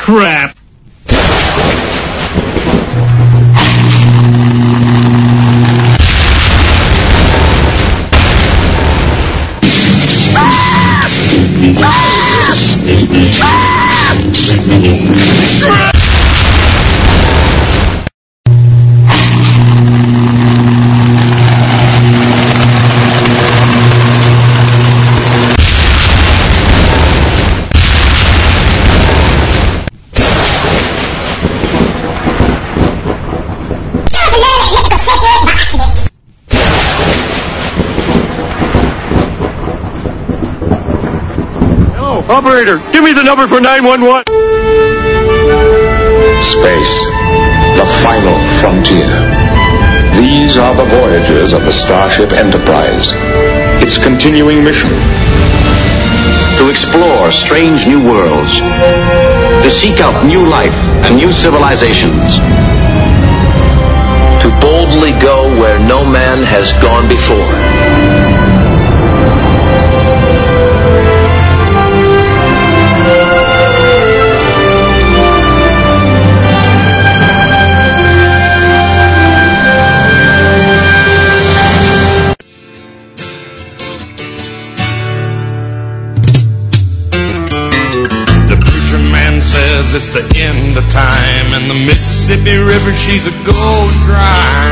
crap. Operator, give me the number for 911. Space, the final frontier. These are the voyages of the Starship Enterprise. Its continuing mission: to explore strange new worlds, to seek out new life and new civilizations, to boldly go where no man has gone before. It's the end of time, and the Mississippi River, she's a gold dry.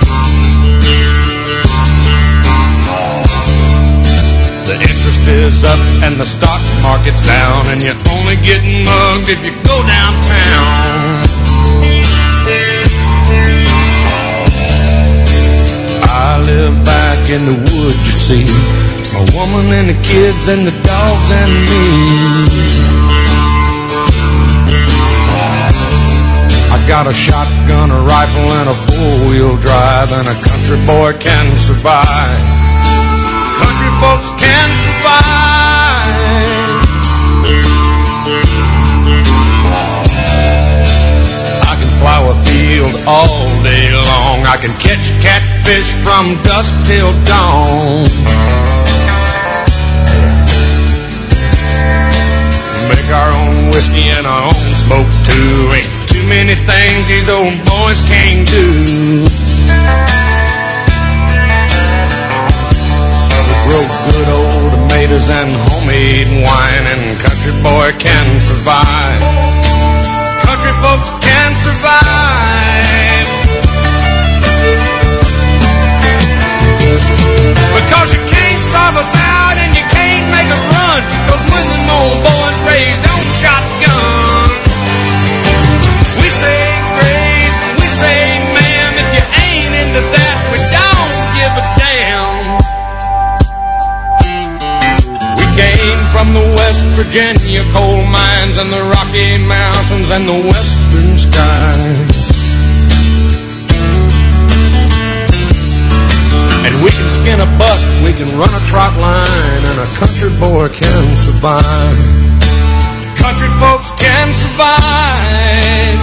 The interest is up and the stock market's down, and you're only getting mugged if you go downtown. I live back in the woods, you see, a woman and the kids and the dogs and me. I got a shotgun, a rifle, and a four-wheel drive, and a country boy can survive. Country folks can survive. I can plow a field all day long. I can catch catfish from dusk till dawn. Make our own whiskey and our own smoke too. Ain't too many things these old boys can't do. We grow good old tomatoes and homemade wine, and country boy can survive. Country folks can survive. Because you can't starve us out and you can't make us run, 'cause when the old boys raised on shotgun, we say grace, we say ma'am, if you ain't into that, we don't give a damn. We came from the West Virginia coal mines and the Rocky Mountains and the western skies. And we can skin a buck, we can run a trot line, and a country boy can survive. Country folks can survive.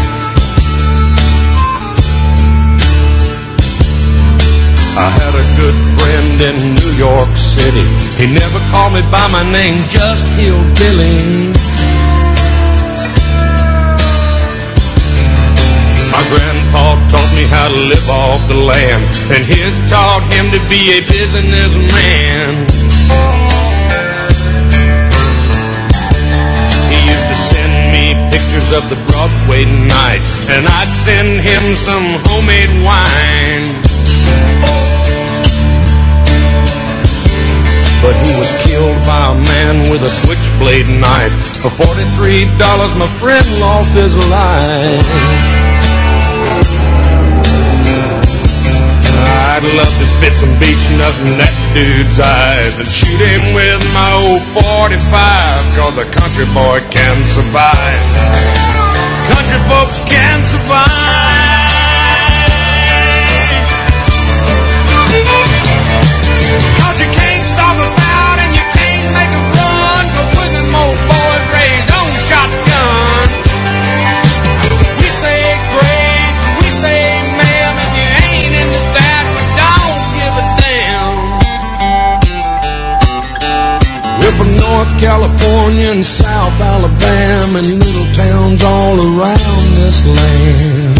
I had a good friend in New York City. He never called me by my name, just Hillbilly. My grandpa taught me how to live off the land, and his taught him to be a businessman. He used to send me pictures of the Broadway nights, and I'd send him some homemade wine. But he was killed by a man with a switchblade knife. For $43, my friend lost his life. I'd love to spit some beach nut in that dude's eyes and shoot him with my old 45, 'cause a country boy can survive. Country folks can survive. 'Cause you can't stop us out and you can't make us run, 'cause we're them old boys raised on shotgun. We say grace, we say ma'am, if you ain't into that, we don't give a damn. We're from North California. California and South Alabama and little towns all around this land.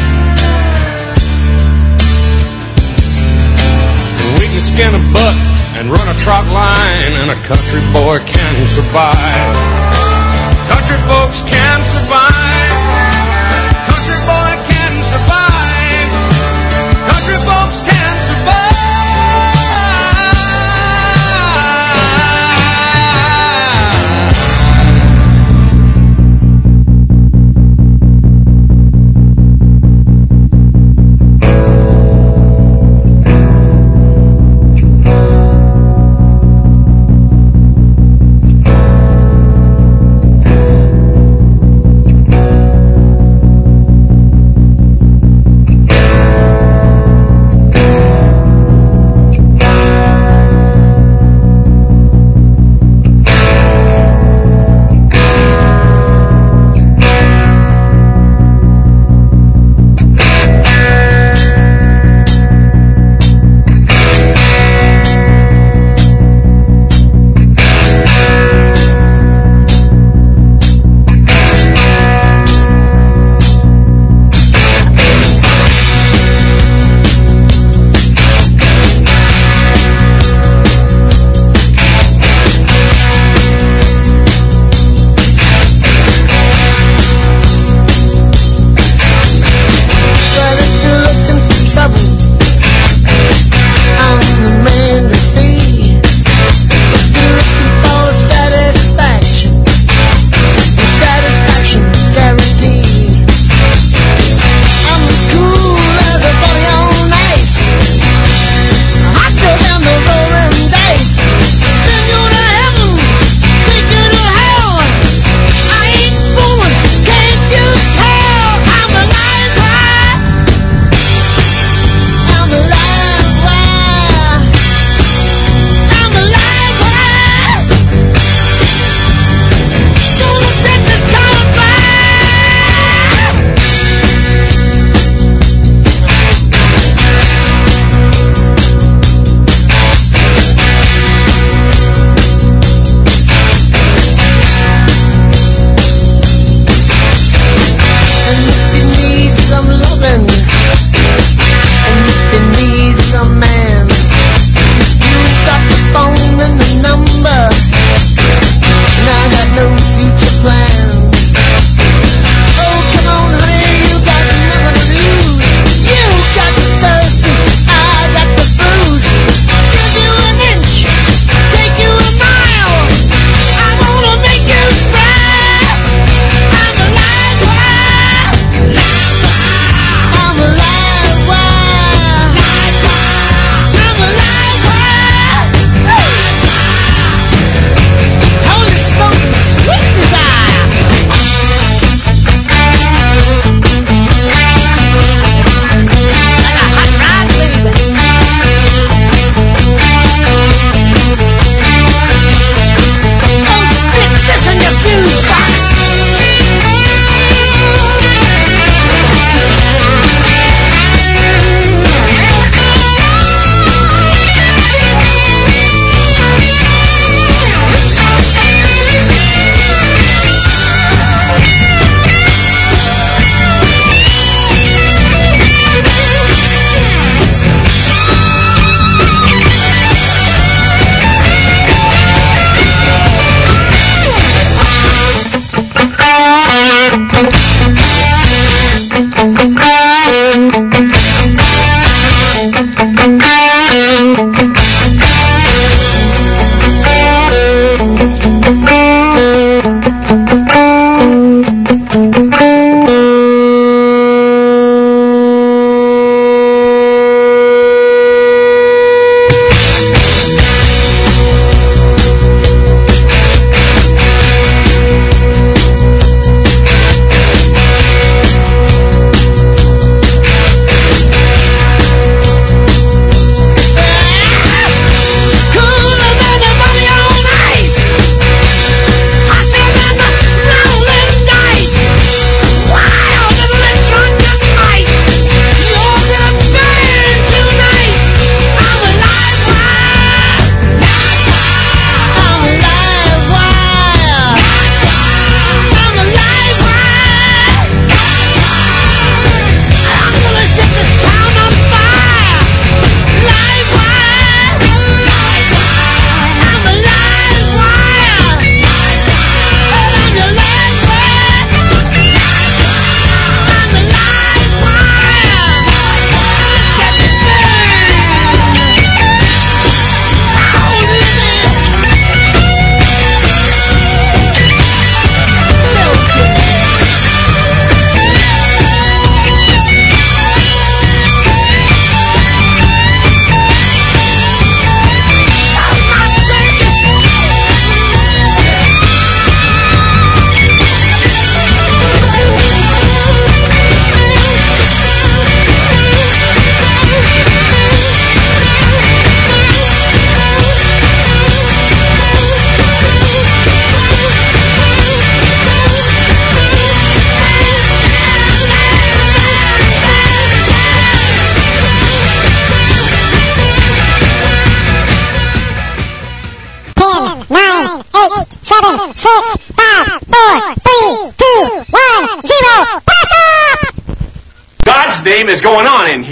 We can skin a buck and run a trot line, and a country boy can survive. Country folks can survive. Country boy can survive. Country folks can survive.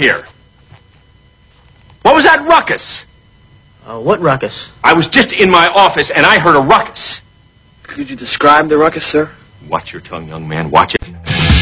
here? What was that ruckus? What ruckus? I was just in my office and I heard a ruckus. Could you describe the ruckus, sir? Watch your tongue, young man. Watch it.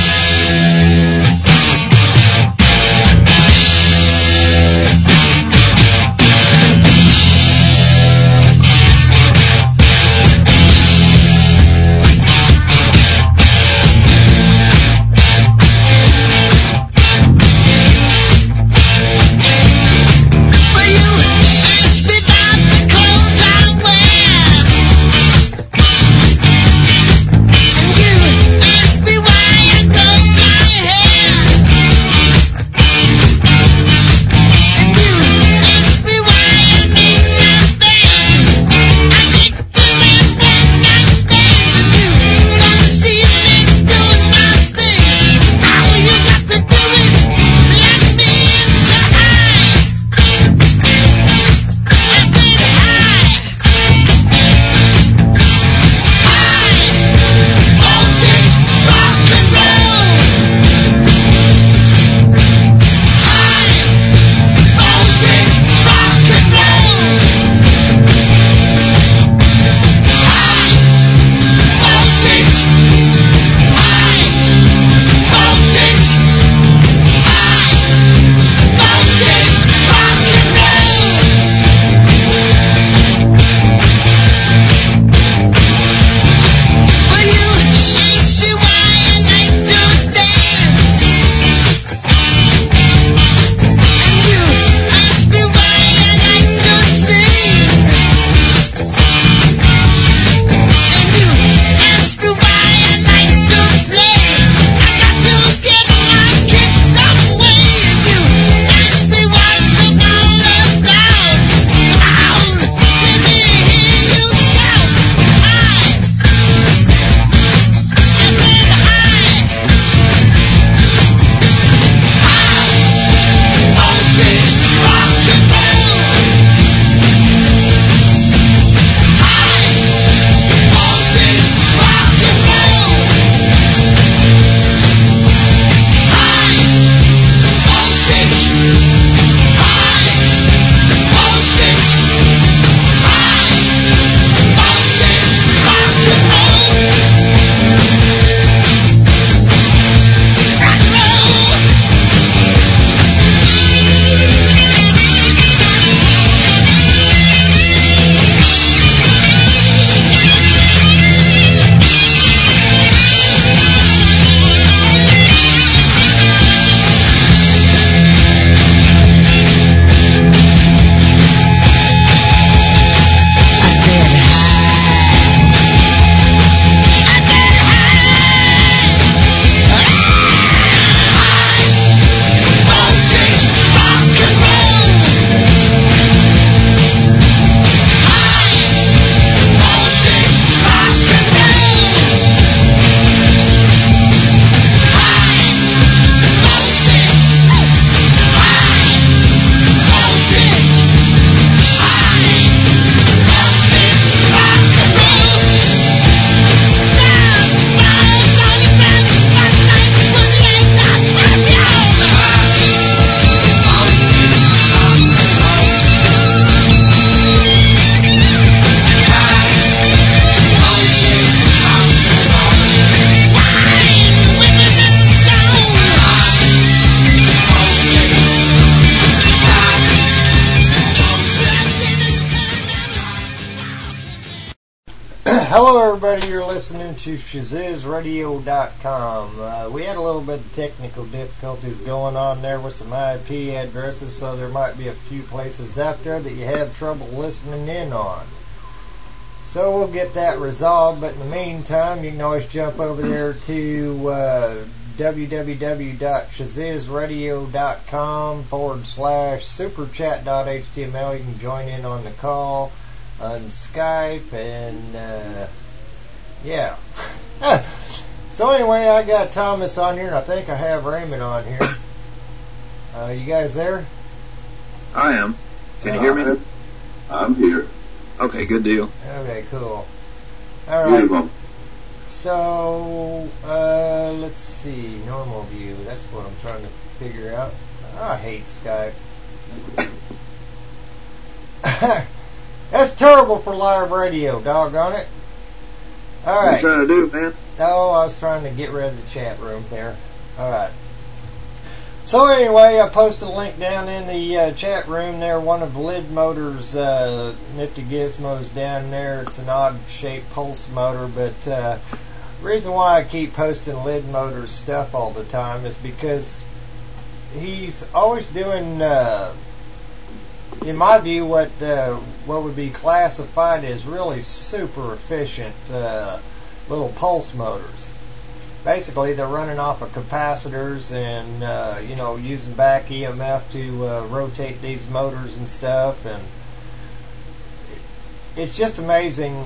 Hello everybody, you're listening to ShazizRadio.com. We had a little bit of technical difficulties going on there with some IP addresses, so there might be a few places out there that you have trouble listening in on. So we'll get that resolved, but in the meantime, you can always jump over there to www.shazizradio.com/superchat.html. You can join in on the call on Skype, and yeah. So anyway, I got Thomas on here, and I think I have Raymond on here. You guys there? I am. Can you hear me? I'm here. Okay, good deal. Okay, cool. All right. Beautiful. So let's see, normal view. That's what I'm trying to figure out. I hate Skype. That's terrible for live radio, doggone it. Alright. What you trying to do, man? Oh, I was trying to get rid of the chat room there. Alright. So anyway, I posted a link down in the chat room there. One of the lid motors, nifty gizmos down there. It's an odd-shaped pulse motor, but the reason why I keep posting lid motor stuff all the time is because he's always doing, in my view, what would be classified as really super efficient little pulse motors. Basically, they're running off of capacitors and, using back EMF to rotate these motors and stuff. And it's just amazing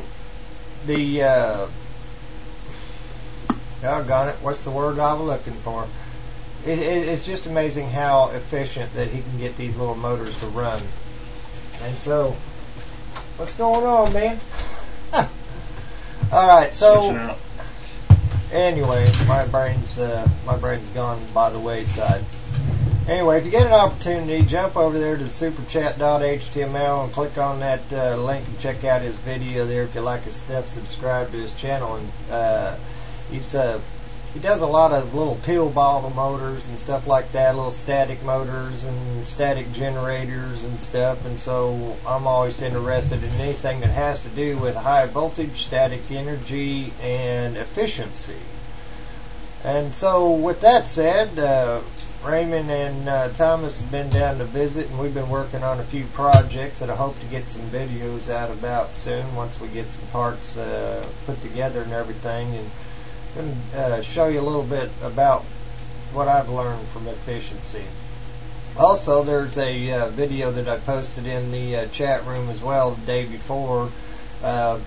doggone it, what's the word I was looking for? It's just amazing how efficient that he can get these little motors to run. And so, what's going on, man? Alright, so... Anyway, my brain's gone by the wayside. Anyway, if you get an opportunity, jump over there to superchat.html and click on that link and check out his video there. If you like his stuff, subscribe to his channel. And he does a lot of little pill bottle motors and stuff like that, little static motors and static generators and stuff. And so I'm always interested in anything that has to do with high voltage, static energy, and efficiency. And so with that said, Raymond and Thomas have been down to visit, and we've been working on a few projects that I hope to get some videos out about soon once we get some parts put together and everything. And I'm going to show you a little bit about what I've learned from efficiency. Also, there's a video that I posted in the chat room as well the day before of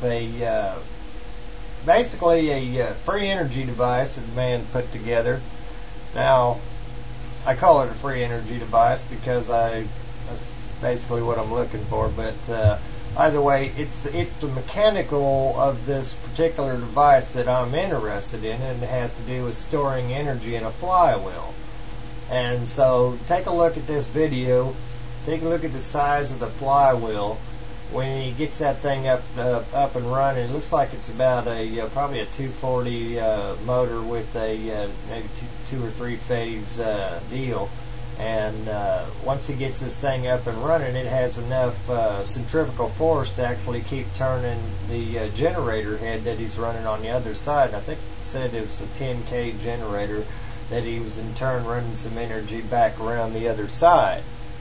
basically a free energy device that the man put together. Now, I call it a free energy device because that's basically what I'm looking for, but either way, it's the mechanical of this particular device that I'm interested in, and it has to do with storing energy in a flywheel. And so, take a look at this video. Take a look at the size of the flywheel. When he gets that thing up and running, it looks like it's about probably a 240 motor with a maybe two or three phase deal. And once he gets this thing up and running, it has enough centrifugal force to actually keep turning the generator head that he's running on the other side. I think it said it was a 10K generator that he was in turn running some energy back around the other side.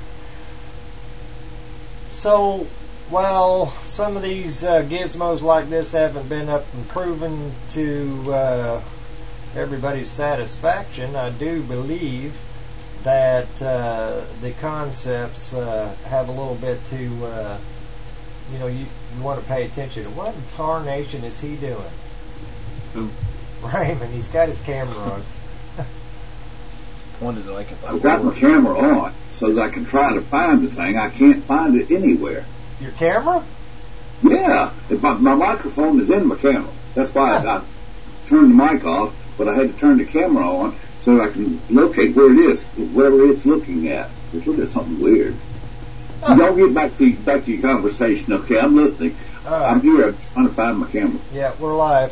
So, while some of these gizmos like this haven't been up and proven to everybody's satisfaction, I do believe that the concepts have a little bit to, you want to pay attention to. What in tarnation is he doing? Who? Raymond, he's got his camera on. Pointed like it. I've got my camera on so that I can try to find the thing. I can't find it anywhere. Your camera? Yeah. My microphone is in my camera. That's why I turned the mic off, but I had to turn the camera on so I can locate where it is, wherever it's looking at. Which is something weird. Y'all get back to your conversation, okay? I'm listening. Right. I'm here. I'm trying to find my camera. Yeah, we're live.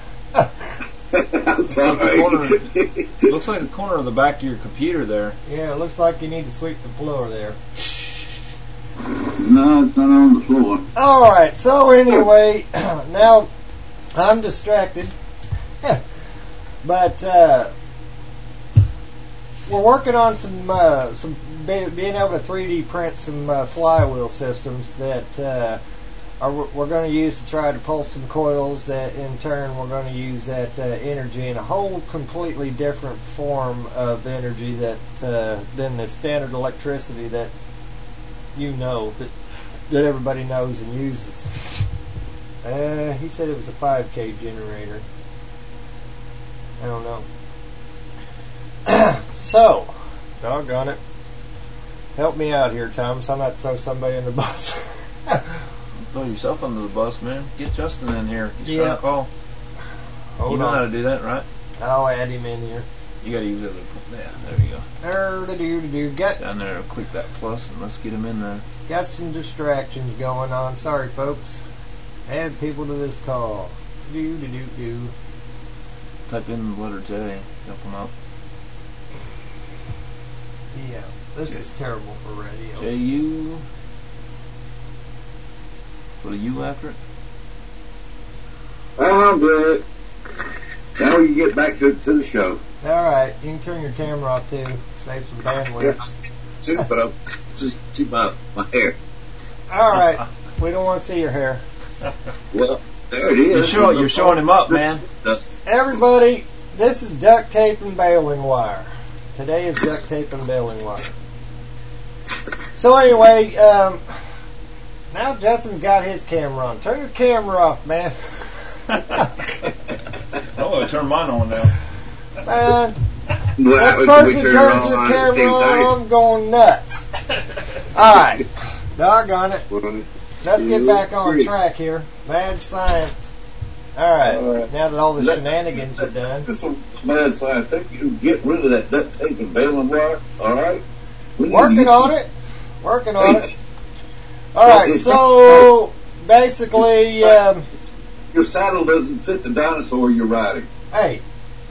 I'm sorry. Looks like the corner of the back of your computer there. Yeah, it looks like you need to sweep the floor there. No, it's not on the floor. Alright, so anyway, now I'm distracted. But we're working on some being able to 3D print some flywheel systems that we're going to use to try to pulse some coils that in turn we're going to use that energy in a whole completely different form of energy that than the standard electricity that that everybody knows and uses. He said it was a 5K generator. I don't know. So, doggone it. Help me out here, Thomas. I'm about to throw somebody in the bus. Throw yourself under the bus, man. Get Justin in here. He's Yeah. trying to call. You know how to do that, right? I'll add him in here. You gotta use the other. Yeah, there you go. Got Down there, click that plus, and let's get him in there. got some distractions going on. Sorry, folks. Add people to this call. Do. Type in the letter J. Help him out. Yeah, this is terrible for radio. J-U. Put a U after it. I'm good. Now we can get back to the show. Alright, you can turn your camera off too. Save some bandwidth. Yeah, but I'll just see my hair. Alright, we don't want to see your hair. Well, there it is. You're showing him up, man. Everybody, this is duct tape and baling wire. Today is duct tape and baling wire. So anyway, now Justin's got his camera on. Turn your camera off, man. I'm going to turn mine on now. Man, next person turns their camera on, I'm going nuts. Alright, doggone it. Let's get back on track here. Mad science. Alright, now that all the shenanigans are done. This is mad science. I think you can get rid of that duct tape and baling wire, alright? Working on it. Alright, so basically, your saddle doesn't fit the dinosaur you're riding. hey.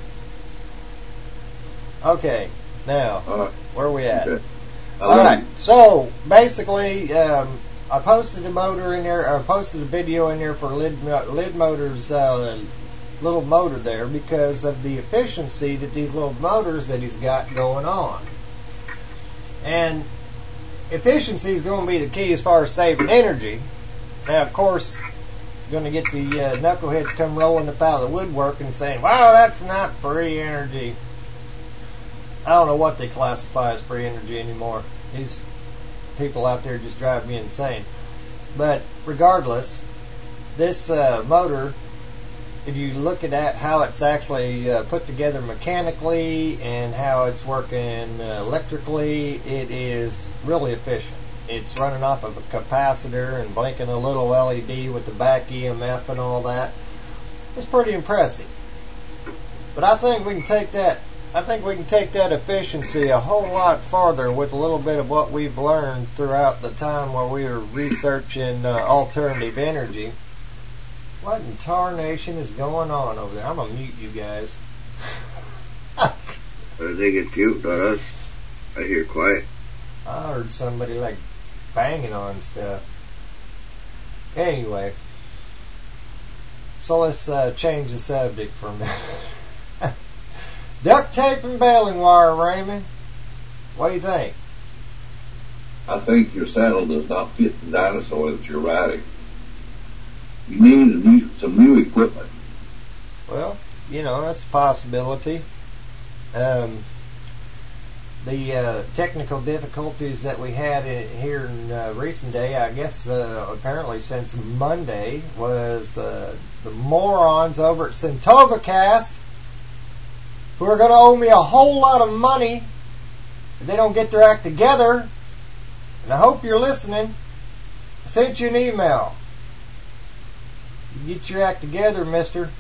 Okay, now, where are we at? Okay. Alright, so basically, I posted the motor in there, I posted a video in there for Lid Motor's little motor there because of the efficiency that these little motors that he's got going on. And efficiency is going to be the key as far as saving energy. Now, of course, you're going to get the knuckleheads come rolling up out of the woodwork and saying, well, that's not free energy. I don't know what they classify as free energy anymore. These people out there just drive me insane. But regardless, this motor, if you look at how it's actually put together mechanically and how it's working electrically, it is really efficient. It's running off of a capacitor and blinking a little LED with the back EMF and all that. It's pretty impressive. But I think we can take that efficiency a whole lot farther with a little bit of what we've learned throughout the time while we were researching alternative energy. What in tarnation is going on over there? I'm going to mute you guys. I think it's you, not us. I hear quiet. I heard somebody like banging on stuff. Anyway, so let's change the subject for a minute. Duct tape and baling wire, Raymond. What do you think? I think your saddle does not fit the dinosaur that you're riding. You need some new equipment. Well, that's a possibility. The technical difficulties that we had here in recent day, I guess apparently since Monday, was the morons over at Centovacast who are going to owe me a whole lot of money if they don't get their act together. And I hope you're listening. I sent you an email. Get your act together, mister.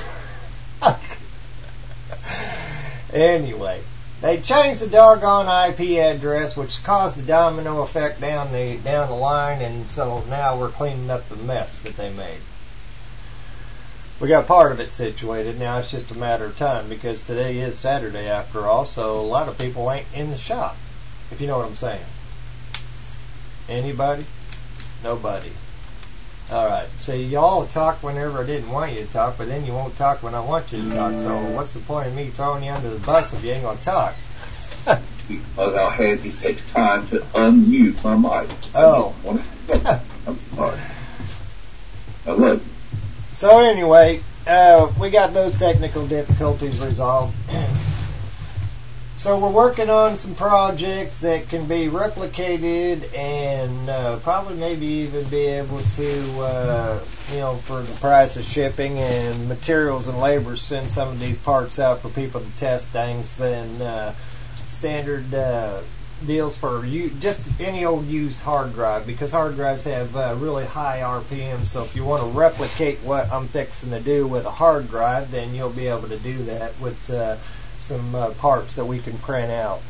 Anyway, they changed the doggone IP address, which caused a domino effect down the line, and so now we're cleaning up the mess that they made. We got part of it situated. Now it's just a matter of time because today is Saturday after all, so a lot of people ain't in the shop, if you know what I'm saying. Anybody? Nobody. Alright, so y'all talk whenever I didn't want you to talk, but then you won't talk when I want you to talk, so what's the point of me throwing you under the bus if you ain't going to talk? Because I had to take time to unmute my mic. Oh. I'm sorry. I love you. So anyway, we got those technical difficulties resolved. So we're working on some projects that can be replicated and probably maybe even be able to, for the price of shipping and materials and labor, send some of these parts out for people to test things and standard deals for just any old used hard drive, because hard drives have really high RPM. So if you want to replicate what I'm fixing to do with a hard drive, then you'll be able to do that with parts that we can print out.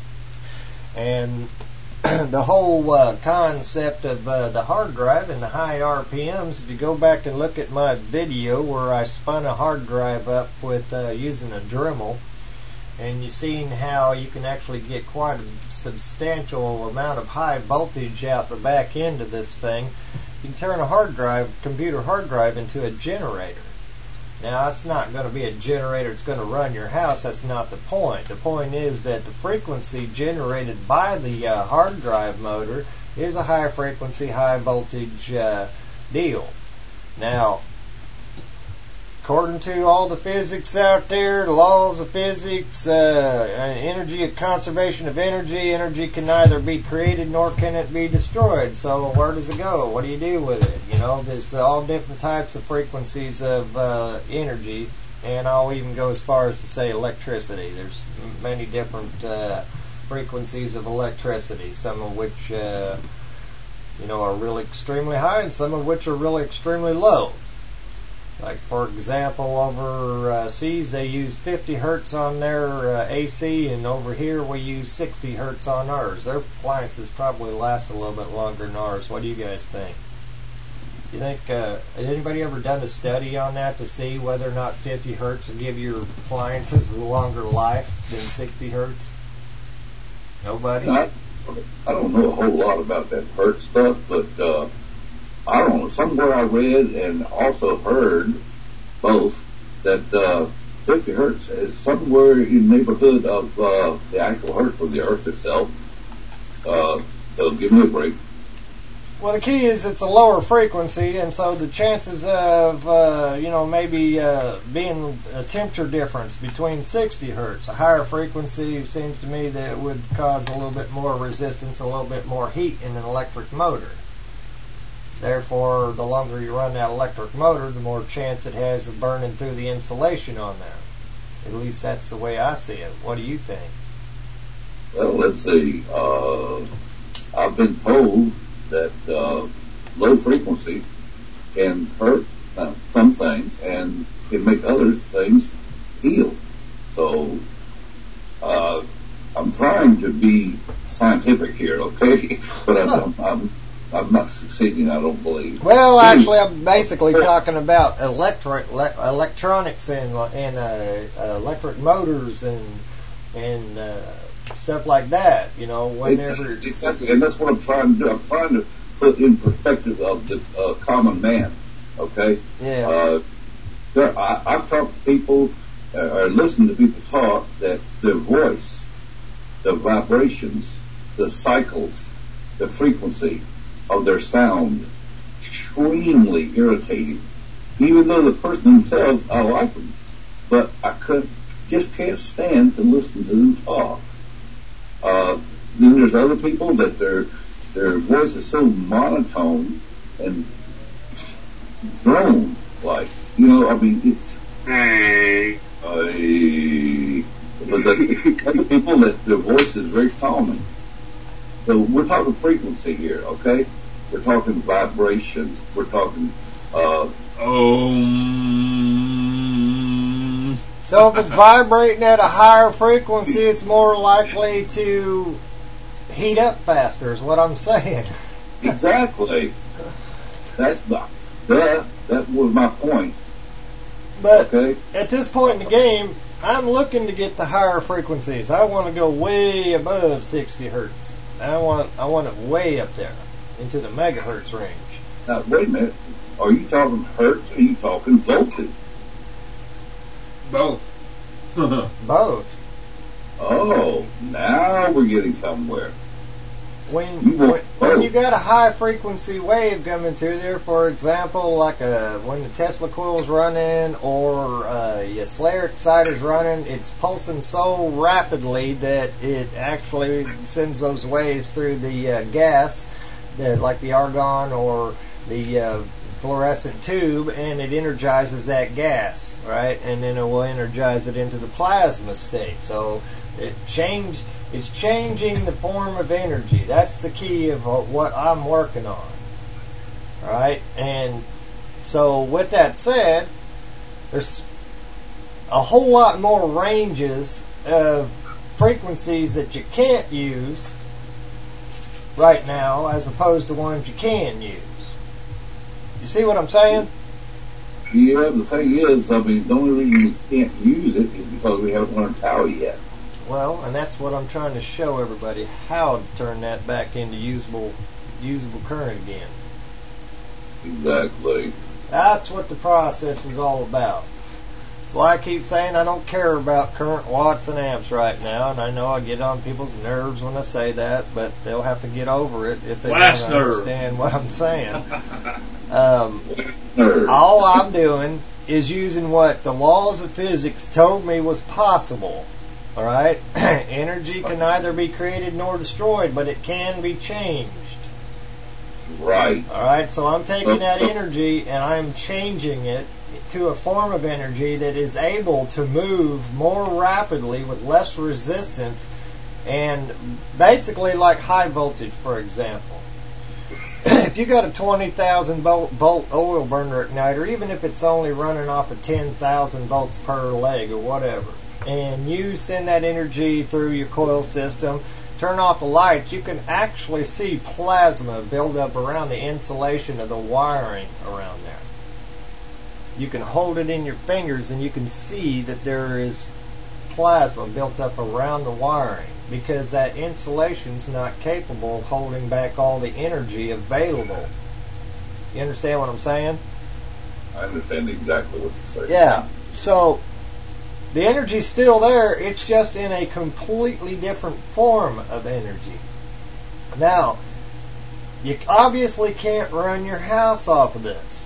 And the whole concept of the hard drive and the high RPMs, if you go back and look at my video where I spun a hard drive up with using a Dremel, and you've seen how you can actually get quite a substantial amount of high voltage out the back end of this thing, you can turn a computer hard drive into a generator. Now, it's not going to be a generator that's going to run your house. That's not the point. The point is that the frequency generated by the hard drive motor is a high frequency, high voltage deal. Now, according to all the physics out there, the laws of physics, energy, conservation of energy, energy can neither be created nor can it be destroyed. So where does it go? What do you do with it? You know, there's all different types of frequencies of energy, and I'll even go as far as to say electricity. There's many different frequencies of electricity, some of which are really extremely high, and some of which are really extremely low. Like, for example, overseas they use 50 hertz on their AC, and over here we use 60 hertz on ours. Their appliances probably last a little bit longer than ours. What do you guys think? You think, has anybody ever done a study on that to see whether or not 50 hertz will give your appliances a longer life than 60 hertz? Nobody? I don't know a whole lot about that hertz stuff, but I don't know, somewhere I read and also heard both that 50 hertz is somewhere in the neighborhood of the actual hertz of the Earth itself. So give me a break. Well, the key is it's a lower frequency, and so the chances of, maybe being a temperature difference between 60 hertz, a higher frequency, seems to me that it would cause a little bit more resistance, a little bit more heat in an electric motor. Therefore, the longer you run that electric motor, the more chance it has of burning through the insulation on there. At least that's the way I see it. What do you think? Well, let's see. I've been told that low frequency can hurt some things and can make other things heal. So I'm trying to be scientific here, okay? But I'm not succeeding, I don't believe. Well, actually, I'm basically talking about electronics and electric motors and stuff like that. You know, whenever exactly, and that's what I'm trying to do. I'm trying to put in perspective of the common man. Okay. Yeah. I've talked to people or listened to people talk that their voice, the vibrations, the cycles, the frequency of their sound extremely irritating. Even though the person themselves, I like them, but I just can't stand to listen to them talk. Then there's other people that their voice is so monotone and drone like. I mean, it's but the other people that their voice is very calming. So we're talking frequency here, okay? We're talking vibrations. We're talking So if it's vibrating at a higher frequency, it's more likely to heat up faster, is what I'm saying. Exactly. That was my point. But okay. At this point in the game, I'm looking to get the higher frequencies. I want to go way above 60 hertz. I want it way up there into the megahertz range. Now, wait a minute. Are you talking hertz or are you talking voltage? Both. Both. Oh, now we're getting somewhere. When you got a high frequency wave coming through there, for example, like when the Tesla coil's running or your Slayer exciter's running, it's pulsing so rapidly that it actually sends those waves through the gas, like the argon or the fluorescent tube, and it energizes that gas, right? And then it will energize it into the plasma state. So it's changing the form of energy. That's the key of what I'm working on. Right? And so with that said, there's a whole lot more ranges of frequencies that you can't use right now as opposed to ones you can use. You see what I'm saying? Yeah, the thing is, I mean, the only reason we can't use it is because we haven't learned how yet. Well, and that's what I'm trying to show everybody, how to turn that back into usable current again. Exactly. That's what the process is all about. That's why I keep saying I don't care about current watts and amps right now, and I know I get on people's nerves when I say that, but they'll have to get over it if they don't understand what I'm saying. All I'm doing is using what the laws of physics told me was possible. Alright? Energy can neither be created nor destroyed, but it can be changed. Right. Alright, so I'm taking that energy and I'm changing it to a form of energy that is able to move more rapidly with less resistance, and basically like high voltage, for example. If you got a 20,000 volt oil burner igniter, even if it's only running off of 10,000 volts per leg or whatever, and you send that energy through your coil system, turn off the lights, you can actually see plasma build up around the insulation of the wiring around there. You can hold it in your fingers and you can see that there is plasma built up around the wiring, because that insulation's not capable of holding back all the energy available. You understand what I'm saying? I understand exactly what you're saying. Yeah. So the energy's still there, it's just in a completely different form of energy. Now, you obviously can't run your house off of this.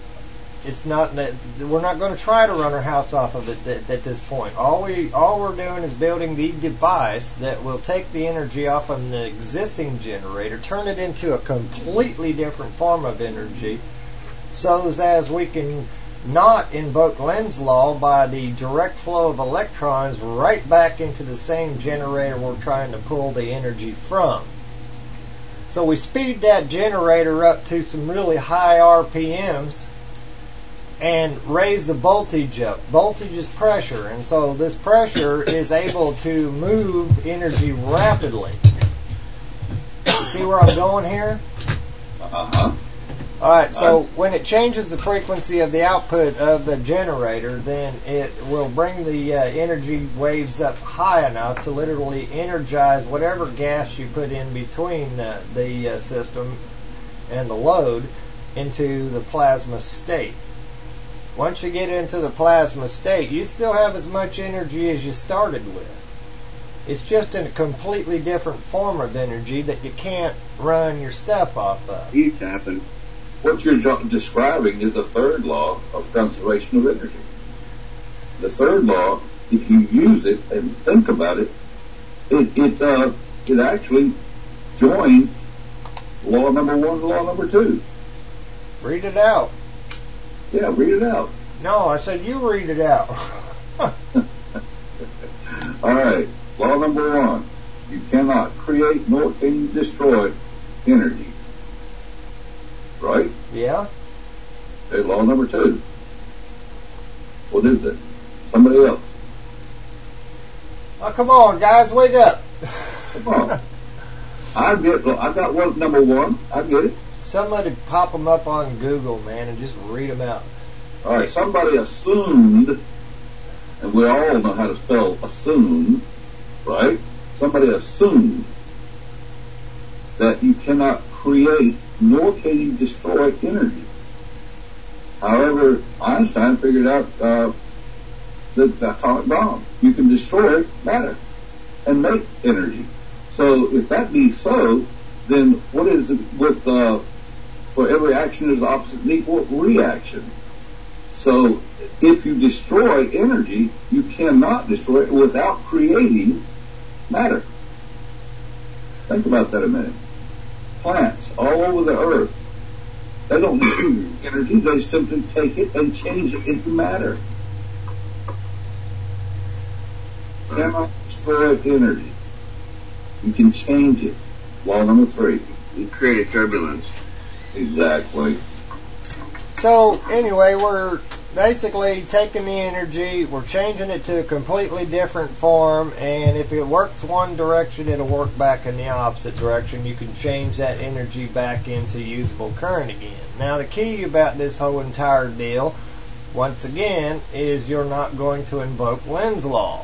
We're not going to try to run our house off of it at this point. All we're doing is building the device that will take the energy off of the existing generator, turn it into a completely different form of energy, so as we can not invoke Lenz's law by the direct flow of electrons right back into the same generator we're trying to pull the energy from. So we speed that generator up to some really high RPMs and raise the voltage up. Voltage is pressure, and so this pressure is able to move energy rapidly. You see where I'm going here? Uh-huh. Alright, so when it changes the frequency of the output of the generator, then it will bring the energy waves up high enough to literally energize whatever gas you put in between the system and the load into the plasma state. Once you get into the plasma state, you still have as much energy as you started with. It's just in a completely different form of energy that you can't run your stuff off of. It's happened. What you're describing is the third law of conservation of energy. The third law, if you use it and think about it, it actually joins law number 1 and law number 2. Read it out. Yeah, read it out. No, I said you read it out. All right. Law number 1. You cannot create nor can you destroy energy. Right? Yeah. Okay, law number 2. What is it? Somebody else. Oh, come on, guys, wake up. Come on. I got one, number 1. I get it. Somebody pop them up on Google, man, and just read them out. All right, somebody assumed, and we all know how to spell assume, right? Somebody assumed that you cannot create nor can you destroy energy. However, Einstein figured out the atomic bomb. You can destroy matter and make energy. So if that be so, then what is it with for every action is opposite and equal reaction? So if you destroy energy, you cannot destroy it without creating matter. Think about that a minute. Plants all over the earth, they don't destroy energy, they simply take it and change it into matter. You cannot destroy energy. You can change it. Law number 3. You create a turbulence. Exactly. So, anyway, we're basically taking the energy, we're changing it to a completely different form, and if it works one direction, it'll work back in the opposite direction. You can change that energy back into usable current again. Now, the key about this whole entire deal, once again, is you're not going to invoke Lenz's law.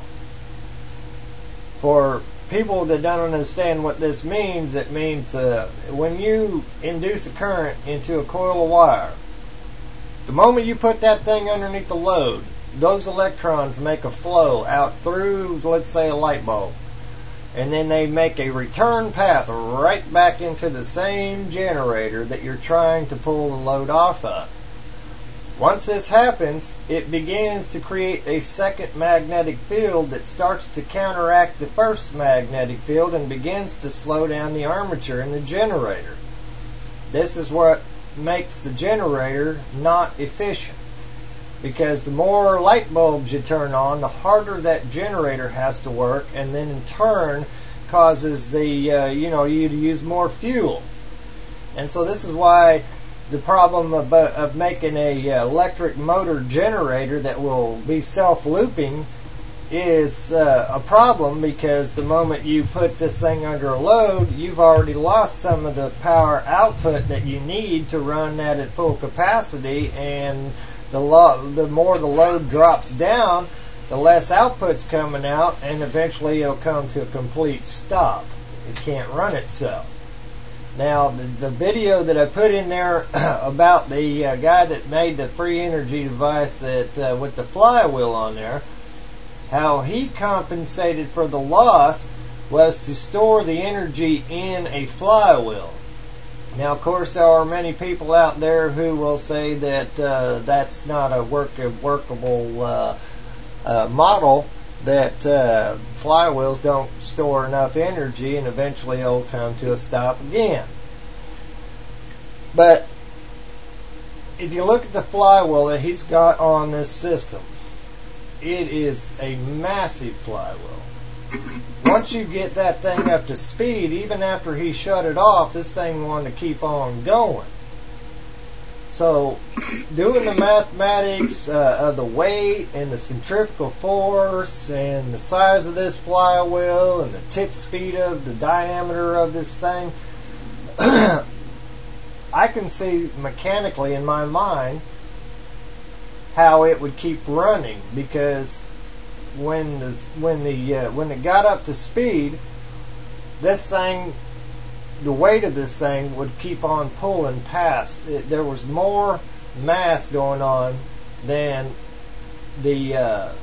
For people that don't understand what this means, it means when you induce a current into a coil of wire, the moment you put that thing underneath the load, those electrons make a flow out through, let's say, a light bulb. And then they make a return path right back into the same generator that you're trying to pull the load off of. Once this happens, it begins to create a second magnetic field that starts to counteract the first magnetic field and begins to slow down the armature in the generator. This is what makes the generator not efficient, because the more light bulbs you turn on, the harder that generator has to work, and then in turn causes the you to use more fuel. And so this is why the problem of making a electric motor generator that will be self-looping is a problem, because the moment you put this thing under a load, you've already lost some of the power output that you need to run that at full capacity, and the more the load drops down, the less output's coming out, and eventually it'll come to a complete stop. It can't run itself. Now, the video that I put in there about the guy that made the free energy device that with the flywheel on there, how he compensated for the loss was to store the energy in a flywheel. Now, of course, there are many people out there who will say that that's not a workable model, that flywheels don't store enough energy, and eventually it'll come to a stop again. But if you look at the flywheel that he's got on this system, it is a massive flywheel. Once you get that thing up to speed, even after he shut it off, this thing wanted to keep on going. So, doing the mathematics of the weight and the centrifugal force and the size of this flywheel and the tip speed of the diameter of this thing, I can see mechanically in my mind how it would keep running, because when it got up to speed, this thing, the weight of this thing would keep on pulling past. There was more mass going on than the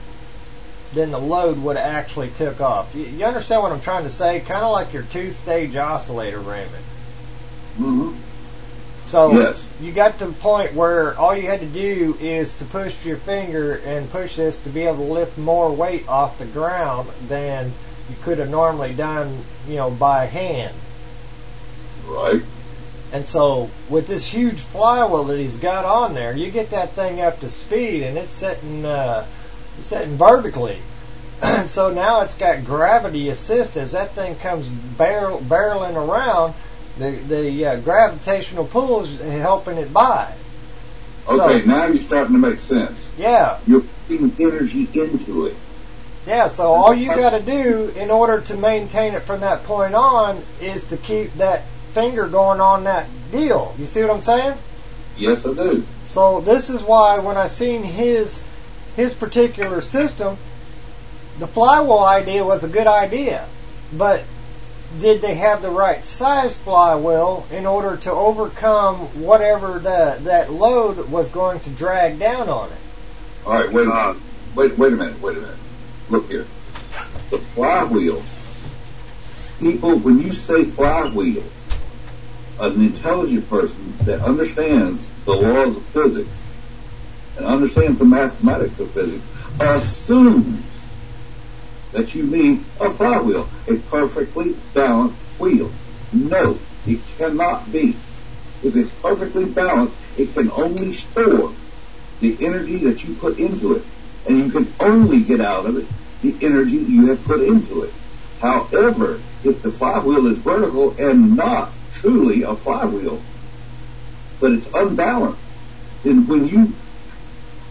load would have actually took off. You understand what I'm trying to say? Kind of like your two-stage oscillator ramming. Mm-hmm. So yes. You got to the point where all you had to do is to push your finger and push this to be able to lift more weight off the ground than you could have normally done, by hand. Right. And so with this huge flywheel that he's got on there, you get that thing up to speed, and it's sitting vertically. So now it's got gravity assist as that thing comes barreling around. The gravitational pull is helping it by. Okay, so, now you're starting to make sense. Yeah. You're putting energy into it. Yeah, so all you got to do in order to maintain it from that point on is to keep that finger going on that deal. You see what I'm saying? Yes, I do. So this is why when I seen his particular system, the flywheel idea was a good idea, but did they have the right size flywheel in order to overcome whatever that load was going to drag down on it? All right, wait a minute. Look here. The flywheel. People, when you say flywheel, an intelligent person that understands the laws of physics and understands the mathematics of physics assumes that you mean a flywheel, a perfectly balanced wheel. No, it cannot be. If it's perfectly balanced, it can only store the energy that you put into it, and you can only get out of it the energy you have put into it. However, if the flywheel is vertical and not truly a flywheel, but it's unbalanced, then when you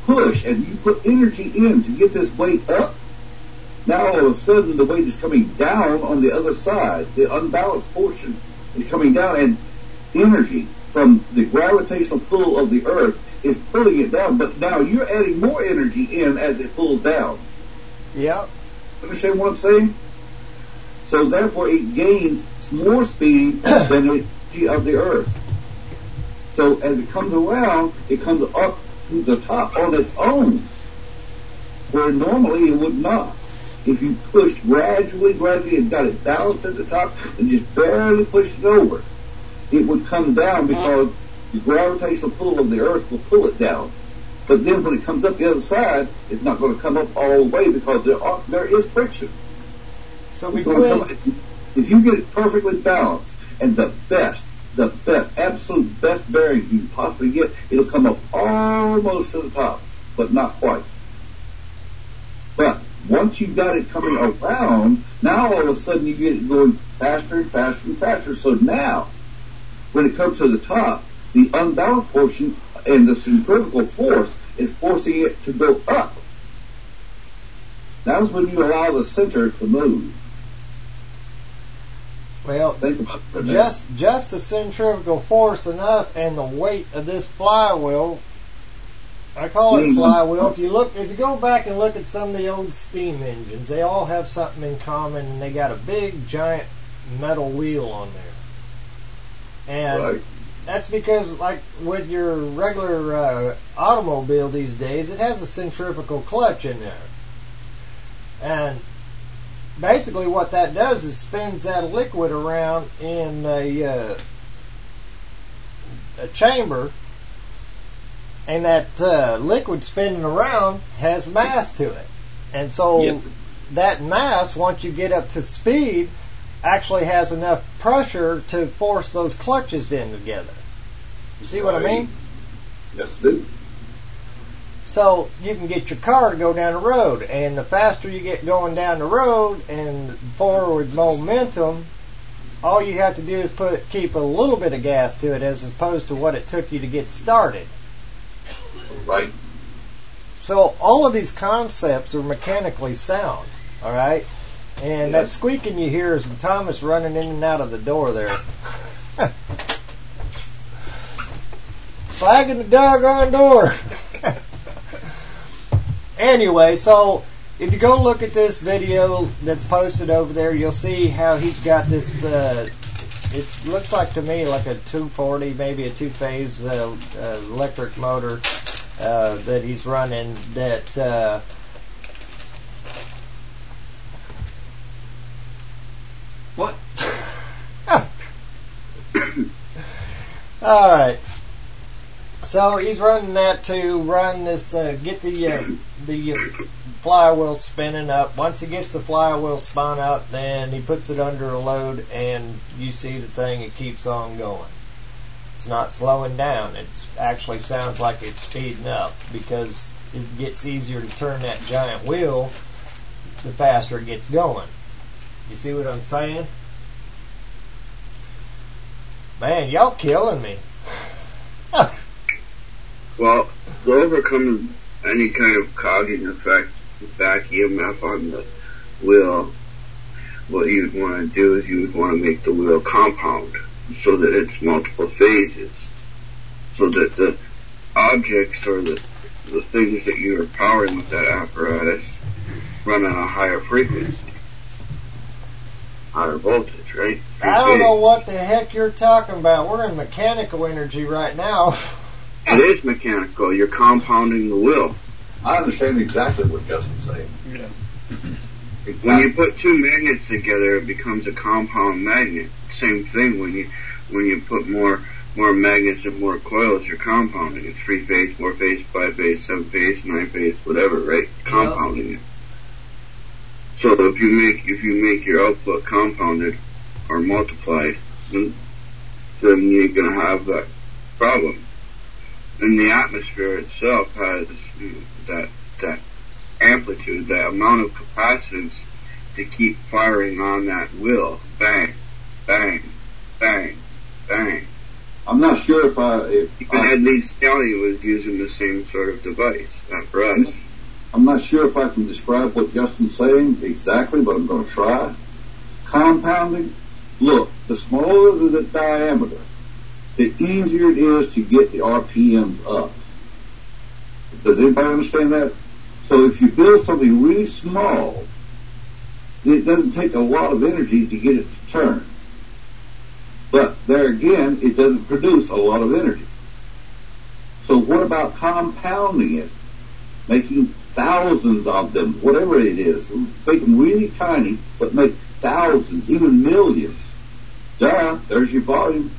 push and you put energy in to get this weight up, now all of a sudden the weight is coming down on the other side. The unbalanced portion is coming down, and energy from the gravitational pull of the Earth is pulling it down. But now you're adding more energy in as it pulls down. Yep. Understand what I'm saying? So therefore it gains more speed than the energy of the Earth. So as it comes around, it comes up to the top on its own, where normally it would not. If you pushed gradually and got it balanced at the top and just barely pushed it over, it would come down because the gravitational pull of the Earth will pull it down. But then when it comes up the other side, it's not going to come up all the way because there is friction. So if you get it perfectly balanced and the absolute best bearing you can possibly get, it'll come up almost to the top, but not quite. But once you've got it coming around, now all of a sudden you get it going faster and faster and faster. So now, when it comes to the top, the unbalanced portion and the centrifugal force is forcing it to go up. That's when you allow the center to move. Well, think about it. Just the centrifugal force enough, and the weight of this flywheel. I call it flywheel. If you go back and look at some of the old steam engines, they all have something in common, and they got a big giant metal wheel on there. And right. That's because, like with your regular automobile these days, it has a centrifugal clutch in there. And basically what that does is spins that liquid around in a chamber, and that liquid spinning around has mass to it. And so that mass, once you get up to speed, actually has enough pressure to force those clutches in together. You see what I mean? Yes, I do. So you can get your car to go down the road, and the faster you get going down the road and forward momentum, all you have to do is keep a little bit of gas to it as opposed to what it took you to get started. Right. So all of these concepts are mechanically sound, all right? And that squeaking you hear is Thomas running in and out of the door there. Flagging the doggone door. Anyway, so if you go look at this video that's posted over there, you'll see how he's got this, it looks like to me like a 240, maybe a two-phase electric motor that he's running that... What? All right. So he's running that to run this, get the flywheel spinning up. Once he gets the flywheel spun up, then he puts it under a load, and you see the thing, it keeps on going. It's not slowing down. It actually sounds like it's speeding up because it gets easier to turn that giant wheel the faster it gets going. You see what I'm saying? Man, y'all killing me. Well, to overcome any kind of clogging effect, back EMF on the wheel, what you'd want to do is you would want to make the wheel compound so that it's multiple phases, so that the objects or the things that you are powering with that apparatus run on a higher frequency, higher voltage, right? I don't know what the heck you're talking about. We're in mechanical energy right now. It is mechanical. You're compounding the wheel. I understand exactly what Justin's saying. Yeah. Exactly. When you put two magnets together, it becomes a compound magnet. Same thing when you put more magnets and more coils, you're compounding it. 3-phase, 4-phase, 5-phase, 7-phase, 9-phase, whatever, right? It's compounding it. So if you make your output compounded or multiplied, then you're going to have that problem. And the atmosphere itself has that amplitude, that amount of capacitance to keep firing on that wheel. Bang, bang, bang, bang, I'm not sure if Even Ed Lee Scally was using the same sort of device, apparatus. I'm not sure if I can describe what Justin's saying exactly, but I'm going to try. Compounding, look, the smaller the diameter, the easier it is to get the RPMs up. Does anybody understand that? So if you build something really small, it doesn't take a lot of energy to get it to turn. But there again, it doesn't produce a lot of energy. So what about compounding it? Making thousands of them, whatever it is. Make them really tiny, but make thousands, even millions. Duh, there's your volume.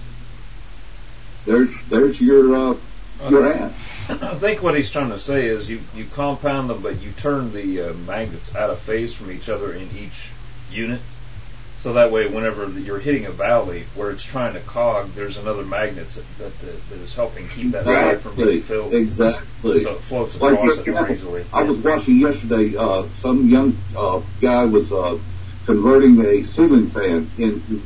There's your amp. I think what he's trying to say is you compound them, but you turn the magnets out of phase from each other in each unit. So that way, whenever you're hitting a valley where it's trying to cog, there's another magnet that is helping keep that valley from being filled. Exactly. So it floats across it more easily. I was watching yesterday, some young guy was converting a ceiling fan into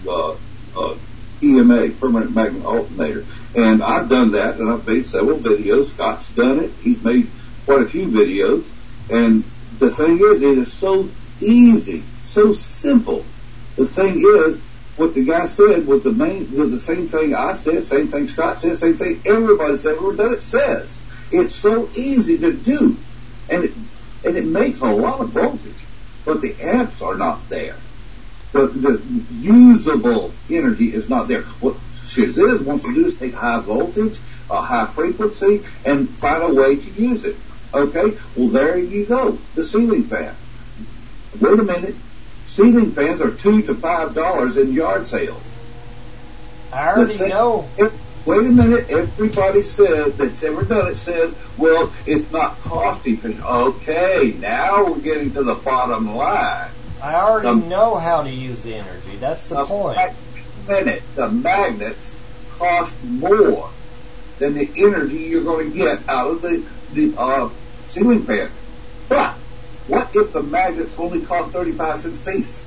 EMA, permanent magnet alternator. And I've done that, and I've made several videos. Scott's done it. He's made quite a few videos. And the thing is, it is so easy, so simple. The thing is, what the guy said was the same thing I said, same thing Scott said, same thing everybody said, ever done it says. It's so easy to do. And it makes a lot of voltage. But the amps are not there. The usable energy is not there. What Shizz wants to do is take high voltage, high frequency, and find a way to use it. Okay? Well, there you go. The ceiling fan. Wait a minute. Ceiling fans are $2 to $5 in yard sales. I already know. Wait a minute. Everybody said that's ever done it says, well, it's not cost efficient. Okay, now we're getting to the bottom line. I already know how to use the energy. That's the point. The magnets cost more than the energy you're going to get out of the ceiling fan. But what if the magnets only cost 35 cents a piece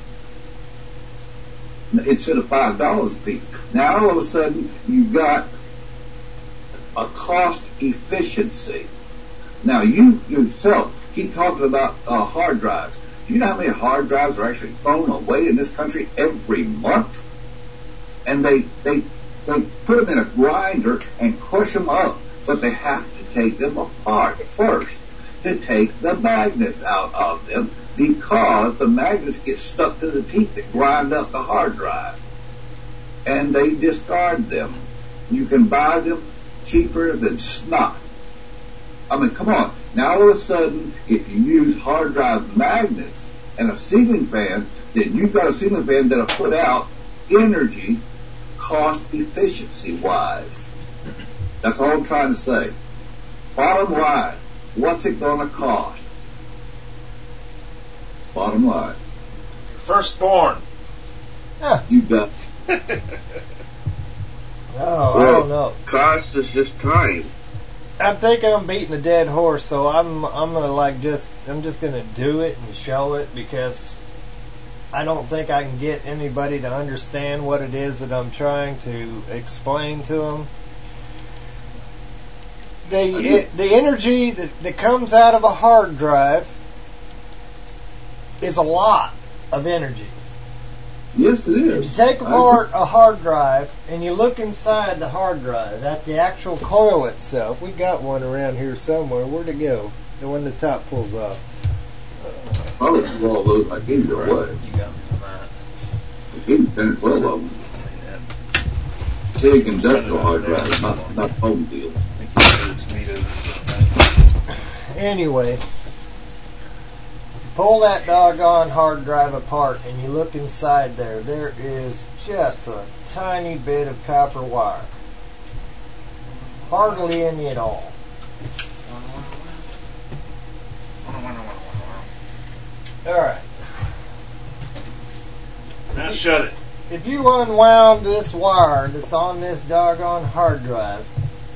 instead of $5 a piece? Now all of a sudden you've got a cost efficiency. Now you yourself keep talking about hard drives. Do you know how many hard drives are actually thrown away in this country every month? And they put them in a grinder and crush them up, but they have to take them apart first to take the magnets out of them, because the magnets get stuck to the teeth that grind up the hard drive. And they discard them. You can buy them cheaper than snot. I mean, come on. Now all of a sudden, if you use hard drive magnets and a ceiling fan, then you've got a ceiling fan that'll put out energy cost efficiency wise. That's all I'm trying to say. Bottom line, what's it going to cost? Bottom line. Firstborn. You got. No, I don't know. Cost is just time. I'm thinking I'm beating a dead horse, so I'm gonna I'm just gonna do it and show it, because I don't think I can get anybody to understand what it is that I'm trying to explain to them. The energy that comes out of a hard drive is a lot of energy. Yes, it is. If you take apart a hard drive and you look inside the hard drive at the actual coil itself, we got one around here somewhere. Where'd it go? The one the top pulls off. Probably all those I gave you away. You got me on that. I gave you 10 or 12 of them. Big industrial hard drives, not home deals. Anyway, pull that doggone hard drive apart and you look inside there. There is just a tiny bit of copper wire. Hardly any at all. Alright. Now shut it. If you unwound this wire that's on this doggone hard drive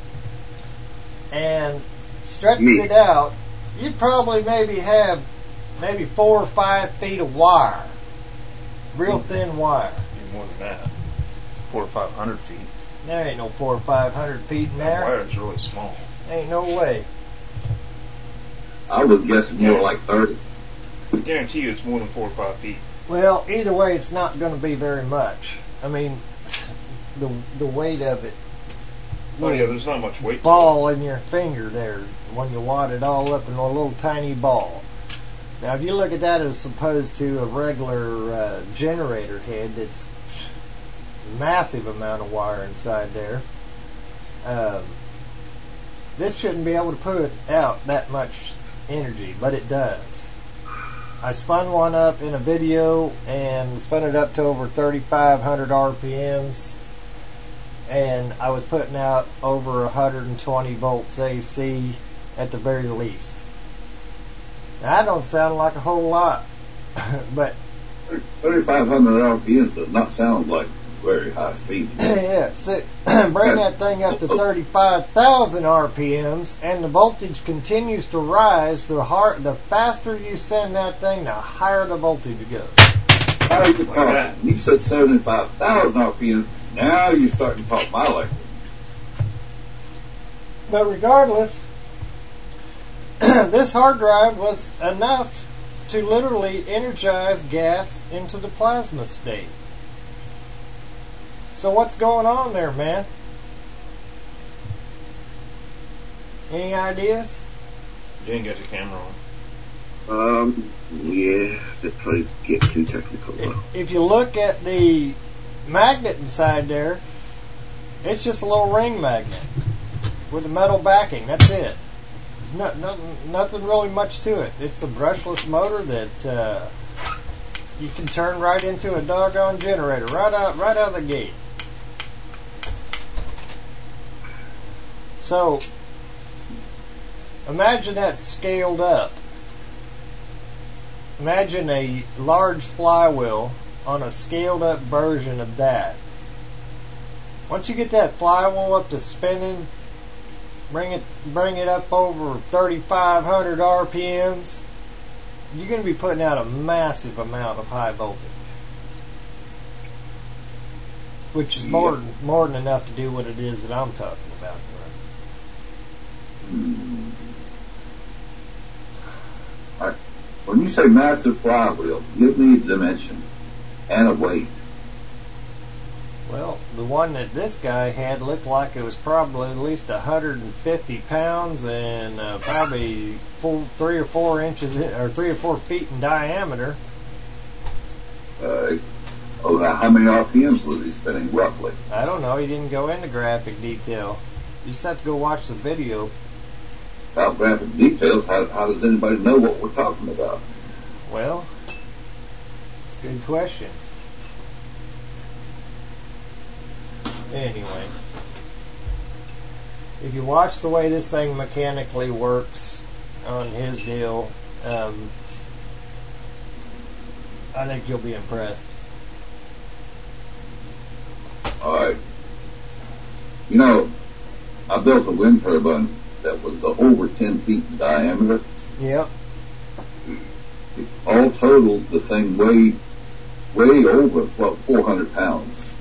and stretched it out, you'd probably have 4 or 5 feet of wire. Real thin wire. More than that. 400 or 500 feet. There ain't no 400 or 500 feet in That there. wire's really small. Ain't no way. I would guess more like 30. I guarantee you it's more than 4 or 5 feet. Well, either way, it's not going to be very much. I mean, the weight of it. Oh yeah, there's not much weight. Ball in your finger there when you wad it all up in a little tiny ball. Now, if you look at that as opposed to a regular generator head, that's massive amount of wire inside there. This shouldn't be able to put out that much energy, but it does. I spun one up in a video and spun it up to over 3,500 RPMs, and I was putting out over 120 volts AC at the very least. Now, that don't sound like a whole lot, but 3,500 RPMs does not sound like very high speed. yeah, so bring that thing up to 35,000 RPMs, and the voltage continues to rise. The faster you send that thing, the higher the voltage goes. How are you talking? You said 75,000 RPMs. Now you're starting to talk my language. But regardless, this hard drive was enough to literally energize gas into the plasma state. So what's going on there, man? Any ideas? You didn't get your camera on. Yeah, that probably get too technical though. If you look at the magnet inside there, it's just a little ring magnet with a metal backing. That's it. There's nothing really much to it. It's a brushless motor that you can turn right into a doggone generator right out of the gate. So imagine that scaled up. Imagine a large flywheel on a scaled up version of that. Once you get that flywheel up to spinning, bring it up over 3,500 RPMs, you're going to be putting out a massive amount of high voltage, which is more than enough to do what it is that I'm talking about. Right. When you say massive flywheel, give me a dimension and a weight. Well, the one that this guy had looked like it was probably at least 150 pounds and probably 3 or 4 inches or 3 or 4 feet in diameter. Now how many RPMs was he spinning roughly? I don't know. He didn't go into graphic detail. You just have to go watch the video. Without graphic details, how does anybody know what we're talking about? Well, it's a good question. Anyway, if you watch the way this thing mechanically works on his deal, I think you'll be impressed. Alright. You know, I built a wind turbine that was over 10 feet in diameter. Yep. All total, the thing weighed way over 400 pounds.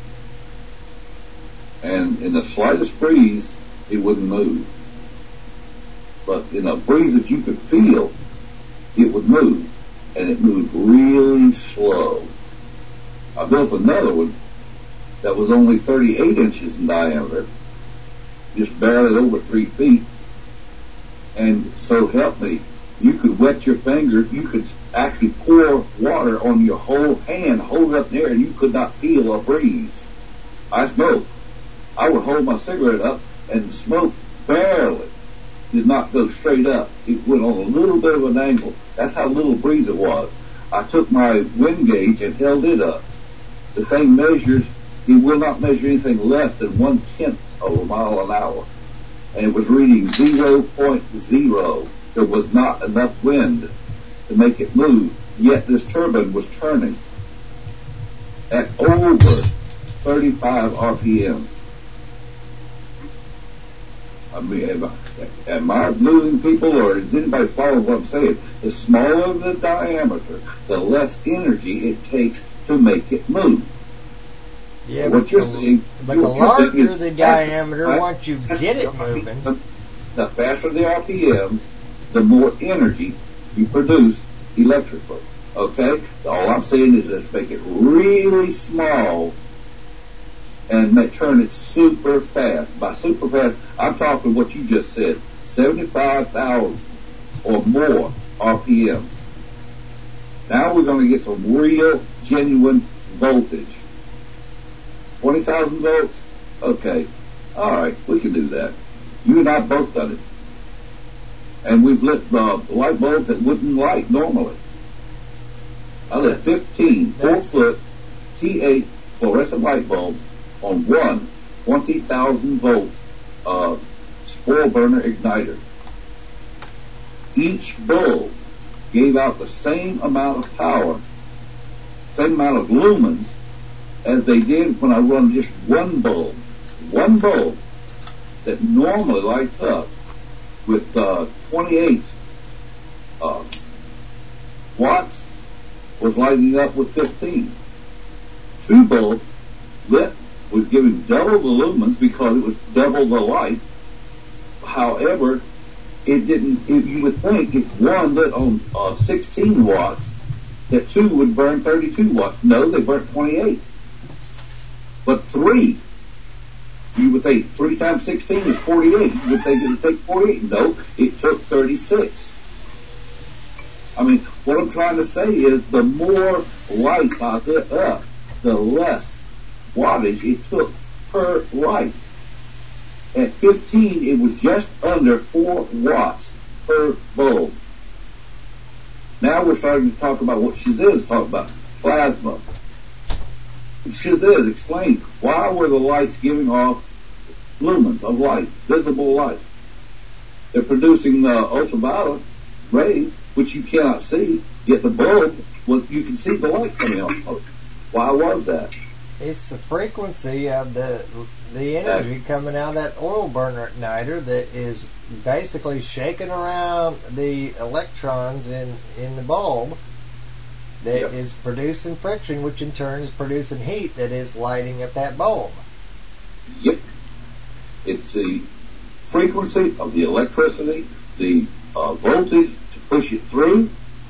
And in the slightest breeze, it wouldn't move. But in a breeze that you could feel, it would move. And it moved really slow. I built another one that was only 38 inches in diameter, just barely over 3 feet. And so help me, you could wet your fingers, you could actually pour water on your whole hand, hold it up there, and you could not feel a breeze. I smoked. I would hold my cigarette up, and the smoke barely did not go straight up. It went on a little bit of an angle. That's how little breeze it was. I took my wind gauge and held it up. The thing measures, it will not measure anything less than 1/10 of a mile an hour. And it was reading 0.0. There was not enough wind to make it move, yet this turbine was turning at over 35 RPMs. I mean, am I losing people, or is anybody following what I'm saying? The smaller the diameter, the less energy it takes to make it move. Yeah, what you're saying, but the larger the diameter, once you get it moving, the faster the RPMs, the more energy you produce electrically. Okay? All I'm saying is just make it really small and turn it super fast. By super fast, I'm talking what you just said, 75,000 or more RPMs. Now we're going to get some real, genuine voltage. 20,000 volts? Okay. All right, we can do that. You and I both done it. And we've lit light bulbs that wouldn't light normally. I lit 15 4-foot T8 fluorescent light bulbs on one 20,000 volt spoil burner igniter. Each bulb gave out the same amount of power, same amount of lumens as they did when I run just one bulb. One bulb that normally lights up with 28 watts was lighting up with 15. Two bulbs lit was giving double the lumens because it was double the light. However, it didn't. You would think if one lit on 16 watts, that two would burn 32 watts. No, they burnt 28. But three, you would think 3 times 16 is 48. You would think it would take 48. No, it took 36. I mean, what I'm trying to say is the more light I lit up, the less wattage it took per light. At 15, it was just under 4 watts per bulb. Now we're starting to talk about what Shaziz's talking about, plasma. Shaziz explained why were the lights giving off lumens of light, visible light. They're producing ultraviolet rays, which you cannot see, yet the bulb, well, you can see the light coming off of it. Why was that? It's the frequency of the energy coming out of that oil burner igniter that is basically shaking around the electrons in the bulb that is producing friction, which in turn is producing heat that is lighting up that bulb. Yep. It's the frequency of the electricity, the voltage to push it through,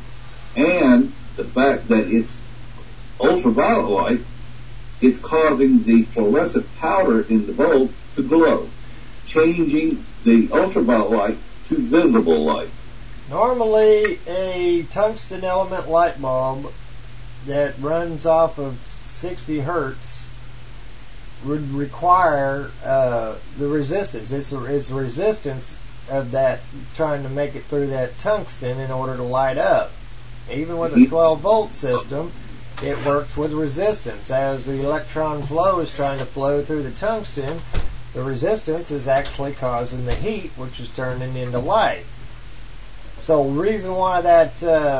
and the fact that it's ultraviolet light. It's causing the fluorescent powder in the bulb to glow, changing the ultraviolet light to visible light. Normally, a tungsten element light bulb that runs off of 60 hertz would require the resistance. It's the resistance of that trying to make it through that tungsten in order to light up. Even with a 12-volt system, it works with resistance. As the electron flow is trying to flow through the tungsten, the resistance is actually causing the heat, which is turning into light. So the reason why that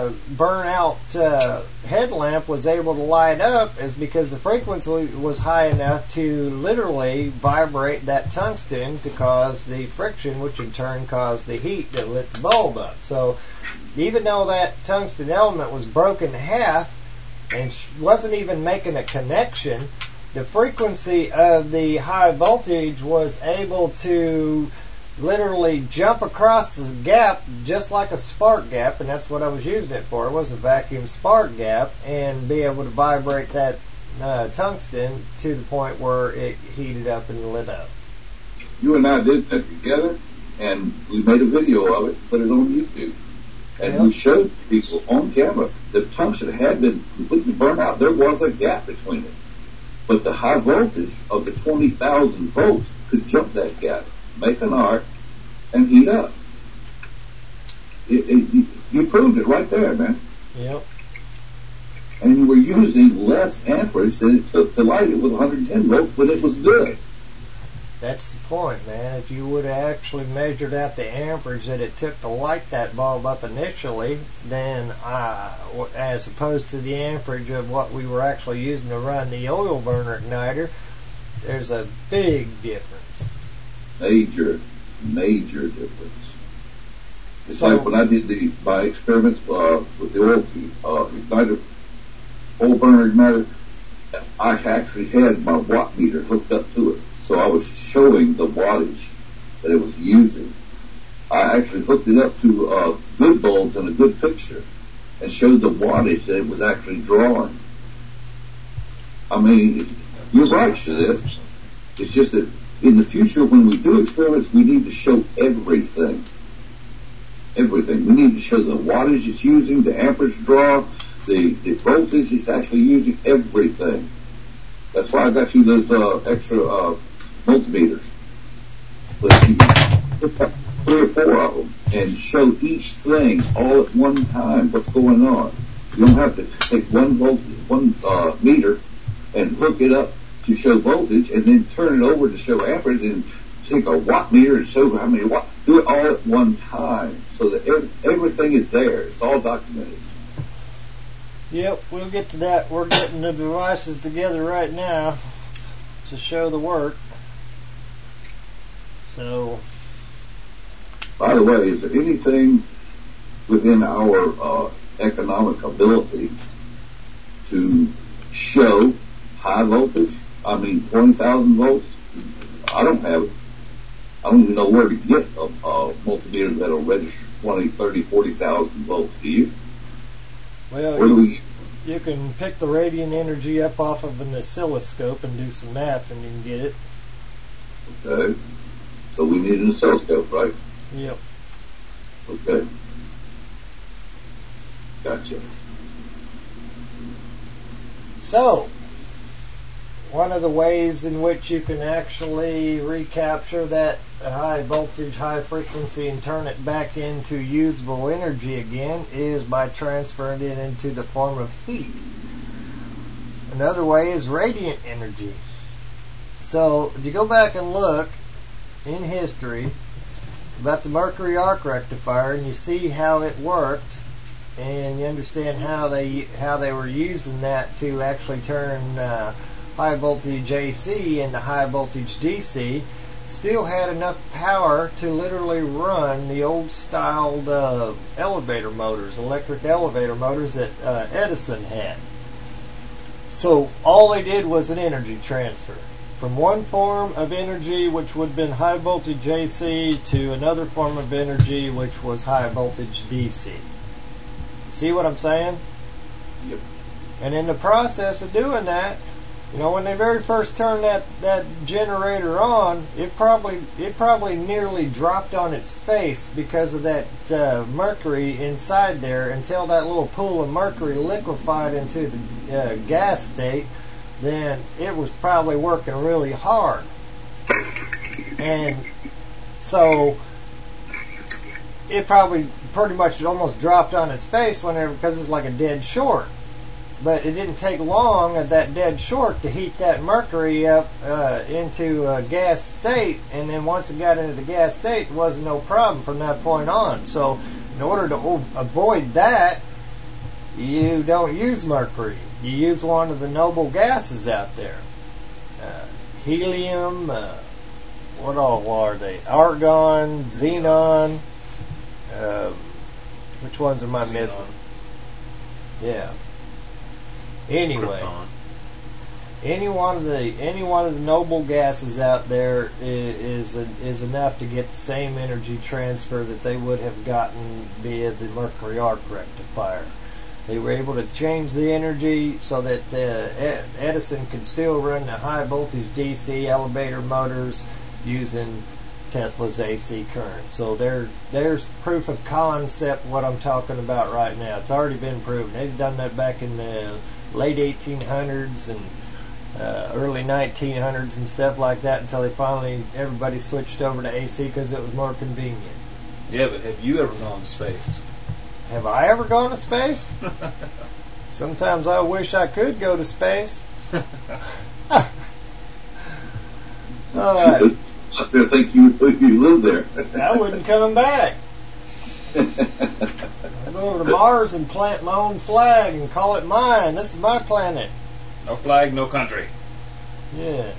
burnout headlamp was able to light up is because the frequency was high enough to literally vibrate that tungsten to cause the friction, which in turn caused the heat that lit the bulb up. So even though that tungsten element was broken in half and wasn't even making a connection, the frequency of the high voltage was able to literally jump across this gap just like a spark gap, and that's what I was using it for. It was a vacuum spark gap, and be able to vibrate that tungsten to the point where it heated up and lit up. You and I did that together, and we made a video of it, put it on YouTube. And we showed people on camera that tungsten had been completely burned out. There was a gap between it. But the high voltage of the 20,000 volts could jump that gap, make an arc, and heat up. You proved it right there, man. Yep. And you were using less amperage than it took to light it with 110 volts when it was good. That's the point, man. If you would have actually measured out the amperage that it took to light that bulb up initially, then as opposed to the amperage of what we were actually using to run the oil burner igniter, there's a big difference. Major difference. It's like when I did my experiments with the oil burner igniter, I actually had my watt meter hooked up to it, so I was showing the wattage that it was using. I actually hooked it up to good bulbs and a good fixture and showed the wattage that it was actually drawing. I mean, you're right, Shadif. It's just that in the future, when we do experiments, we need to show everything. Everything. We need to show the wattage it's using, the amperage draw, the voltage it's actually using, everything. That's why I got you those extra multimeters. But you put up 3 or 4 of them and show each thing all at one time what's going on. You don't have to take one meter and hook it up to show voltage and then turn it over to show amperage and take a watt meter and show how many watts. Do it all at one time so that everything is there. It's all documented. Yep, we'll get to that. We're getting the devices together right now to show the work. So, by the way, is there anything within our economic ability to show high voltage? I mean, 20,000 volts? I don't have it. I don't even know where to get a multimeter that'll register 20, 30, 40,000 volts. Do you? Well, you can pick the radiant energy up off of an oscilloscope and do some math and you can get it. Okay. So we need an oscilloscope, right? Yep. Okay. Gotcha. So, one of the ways in which you can actually recapture that high voltage, high frequency and turn it back into usable energy again is by transferring it into the form of heat. Another way is radiant energy. So, if you go back and look in history about the mercury arc rectifier and you see how it worked and you understand how they were using that to actually turn high voltage AC into high voltage DC, still had enough power to literally run the old styled elevator motors, electric elevator motors that Edison had. So all they did was an energy transfer from one form of energy, which would have been high voltage AC, to another form of energy, which was high voltage DC. See what I'm saying? Yep. And in the process of doing that, you know, when they very first turned that generator on, it probably nearly dropped on its face because of that mercury inside there until that little pool of mercury liquefied into the gas state. Then it was probably working really hard. And so it probably pretty much almost dropped on its face whenever, because it's like a dead short. But it didn't take long at that dead short to heat that mercury up into a gas state, and then once it got into the gas state, it wasn't no problem from that point on. So in order to avoid that, you don't use mercury. You use one of the noble gases out there. Helium, what all are they? Argon, xenon. Which ones am I missing? Yeah. Anyway, any one of the noble gases out there is enough to get the same energy transfer that they would have gotten via the mercury arc rectifier. They were able to change the energy so that Edison could still run the high voltage DC elevator motors using Tesla's AC current. So there's proof of concept what I'm talking about right now. It's already been proven. They've done that back in the late 1800s and early 1900s and stuff like that until everybody switched over to AC because it was more convenient. Yeah, but have you ever gone to space? Have I ever gone to space? Sometimes I wish I could go to space. All right. I think you live there. I wouldn't come back. I'll go over to Mars and plant my own flag and call it mine. This is my planet. No flag, no country. Yeah.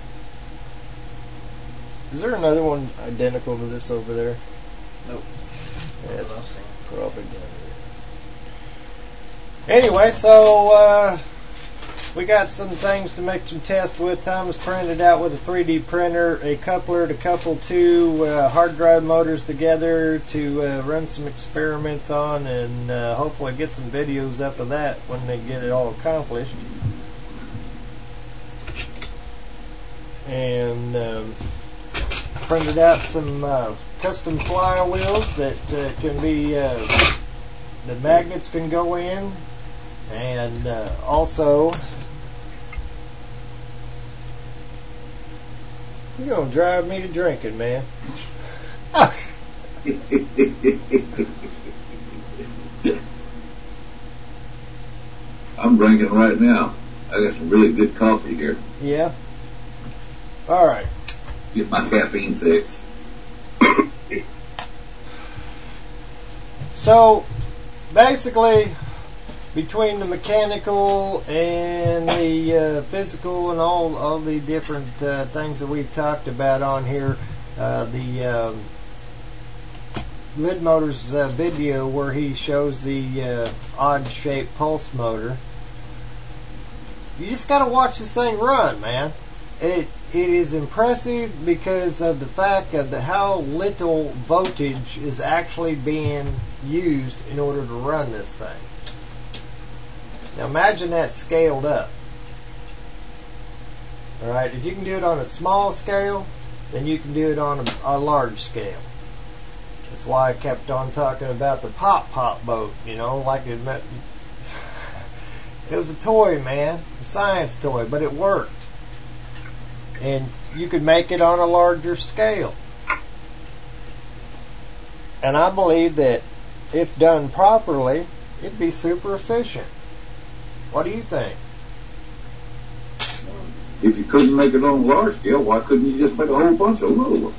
Is there another one identical to this over there? Nope. Yes, probably done. Anyway, so we got some things to make some tests with. Thomas printed out with a 3D printer a coupler to couple two hard drive motors together to run some experiments on, and hopefully get some videos up of that when they get it all accomplished. And printed out some custom flywheels that can be the magnets can go in, and also you're gonna drive me to drinking, man. I'm drinking right now. I got some really good coffee here. Yeah. All right. Get my caffeine fix. So, basically, between the mechanical and the physical and all the different things that we've talked about on here, the Lid Motors video where he shows the odd-shaped pulse motor, you just got to watch this thing run, man. It is impressive because of the fact of how little voltage is actually being used in order to run this thing. Now imagine that scaled up. Alright, if you can do it on a small scale, then you can do it on a large scale. That's why I kept on talking about the pop boat, you know, like it was a toy, man, a science toy, but it worked. And you could make it on a larger scale. And I believe that if done properly, it'd be super efficient. What do you think? If you couldn't make it on a large scale, why couldn't you just make a whole bunch of little ones?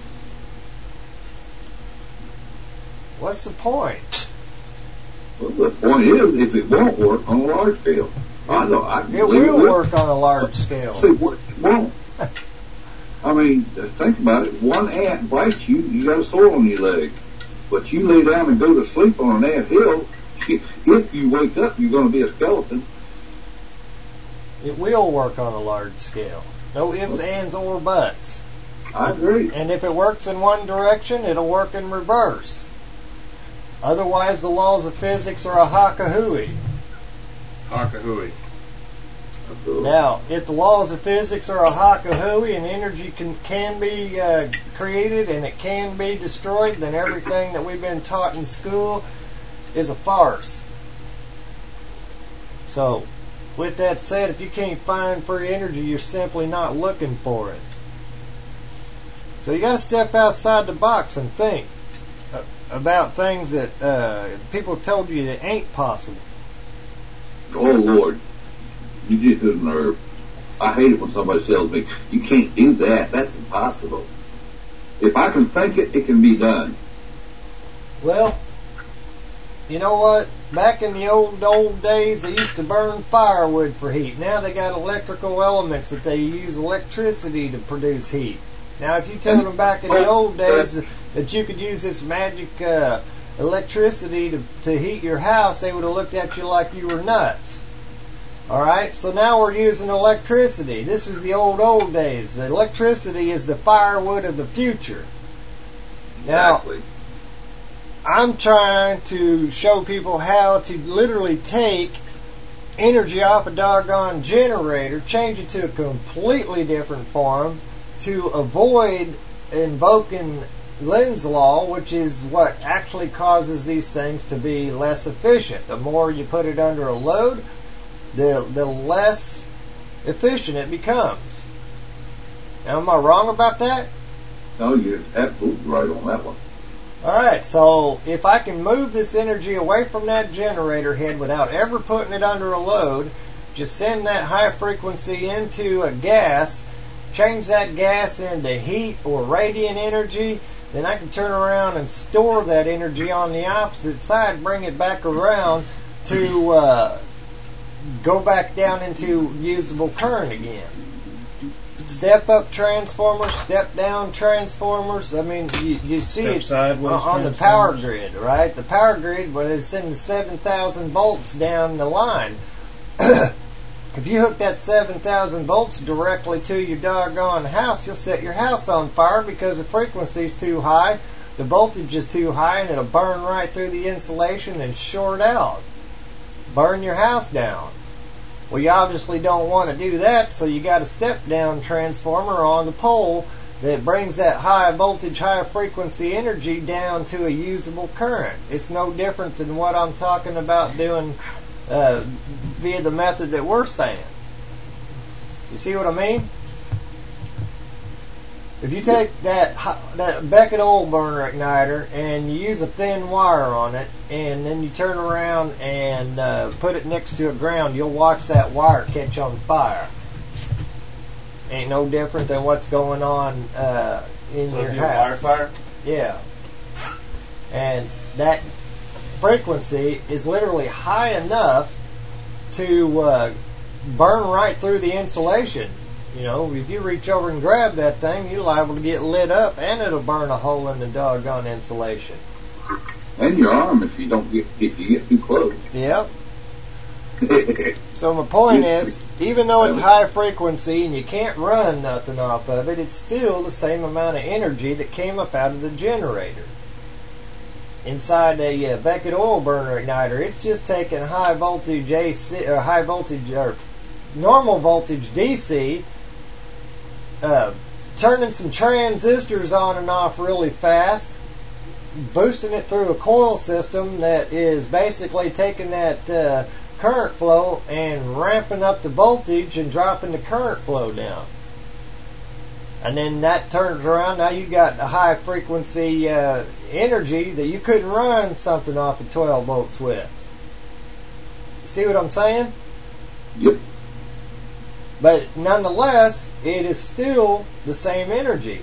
What's the point? Well, the point is, if it won't work on a large scale, I know it will work on a large scale. See, what it won't. I mean, think about it. One ant bites you, you got a sore on your leg. But you lay down and go to sleep on an ant hill, if you wake up, you're going to be a skeleton. It will work on a large scale. No ifs, ands, or buts. I agree. And if it works in one direction, it'll work in reverse. Otherwise, the laws of physics are a hockahooey. Hockahooey. Now, if the laws of physics are a hockahooey and energy can be created and it can be destroyed, then everything that we've been taught in school is a farce. So, with that said, if you can't find free energy, you're simply not looking for it. So you got to step outside the box and think about things that people told you that ain't possible. Oh, Lord. You just hit a nerve. I hate it when somebody tells me, you can't do that. That's impossible. If I can think it, it can be done. Well, you know what? Back in the old days, they used to burn firewood for heat. Now they got electrical elements that they use electricity to produce heat. Now, if you told them back in the old days that you could use this magic electricity to heat your house, they would have looked at you like you were nuts. Alright, so now we're using electricity. This is the old days. The electricity is the firewood of the future. Exactly. Now, I'm trying to show people how to literally take energy off a doggone generator, change it to a completely different form to avoid invoking Lenz's law, which is what actually causes these things to be less efficient. The more you put it under a load, the less efficient it becomes. Now, am I wrong about that? No, you're absolutely right on that one. Alright, so if I can move this energy away from that generator head without ever putting it under a load, just send that high frequency into a gas, change that gas into heat or radiant energy, then I can turn around and store that energy on the opposite side, bring it back around to go back down into usable current again. Step up transformers, step down transformers. I mean, you see it on the power grid, right? The power grid, when it's sending 7,000 volts down the line, If you hook that 7,000 volts directly to your doggone house, you'll set your house on fire because the frequency's too high, the voltage is too high, and it'll burn right through the insulation and short out. Burn your house down. Well, you obviously don't want to do that, so you got a step-down transformer on the pole that brings that high voltage, high frequency energy down to a usable current. It's no different than what I'm talking about doing via the method that we're saying. You see what I mean? If you take that Beckett oil burner igniter and you use a thin wire on it, and then you turn around and put it next to a ground, you'll watch that wire catch on fire. Ain't no different than what's going on in your house. Wire fire? Yeah. And that frequency is literally high enough to burn right through the insulation. You know, if you reach over and grab that thing, you're liable to get lit up, and it'll burn a hole in the doggone insulation. And your arm if you get too close. Yep. So my point is, even though it's high frequency and you can't run nothing off of it, it's still the same amount of energy that came up out of the generator. Inside a Beckett oil burner igniter, it's just taking high voltage AC or high voltage or normal voltage DC, turning some transistors on and off really fast, boosting it through a coil system that is basically taking that current flow and ramping up the voltage and dropping the current flow down. And then that turns around, now you got a high frequency energy that you couldn't run something off of 12 volts with. You see what I'm saying? Yep. But nonetheless, it is still the same energy.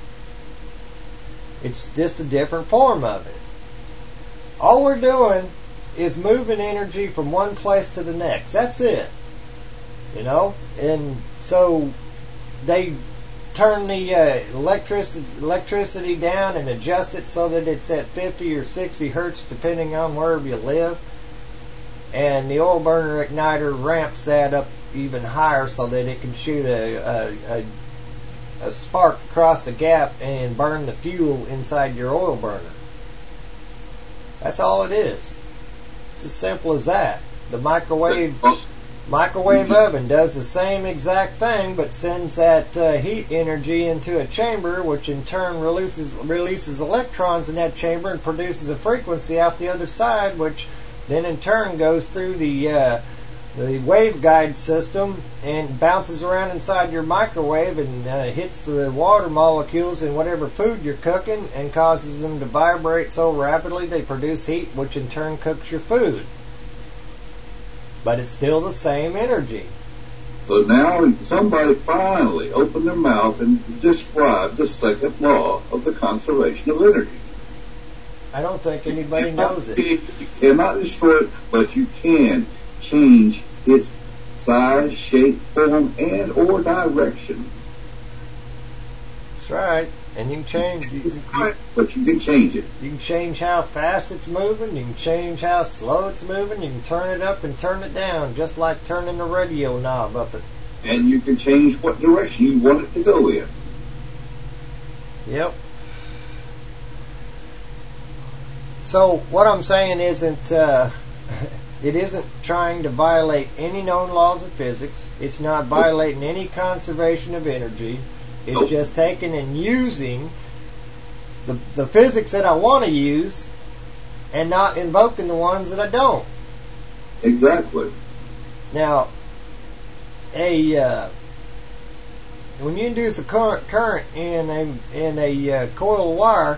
It's just a different form of it. All we're doing is moving energy from one place to the next. That's it. You know? And so they turn the electricity down and adjust it so that it's at 50 or 60 hertz depending on wherever you live. And the oil burner igniter ramps that up even higher so that it can shoot a spark across the gap and burn the fuel inside your oil burner. That's all it is. It's as simple as that. The microwave oven does the same exact thing, but sends that heat energy into a chamber, which in turn releases electrons in that chamber and produces a frequency out the other side, which then in turn goes through the waveguide system and bounces around inside your microwave and hits the water molecules in whatever food you're cooking and causes them to vibrate so rapidly they produce heat, which in turn cooks your food. But it's still the same energy. So now somebody finally opened their mouth and described the second law of the conservation of energy. I don't think anybody knows it. You cannot destroy it, but you can change its size, shape, form, and or direction. That's right. And you can change but you can change it. You can change how fast it's moving, you can change how slow it's moving, you can turn it up and turn it down, just like turning the radio knob up it. And you can change what direction you want it to go in. Yep. So what I'm saying isn't it isn't trying to violate any known laws of physics. It's not violating any conservation of energy. It's just taking and using the physics that I want to use and not invoking the ones that I don't. Exactly. Now, when you induce a current in a coil wire,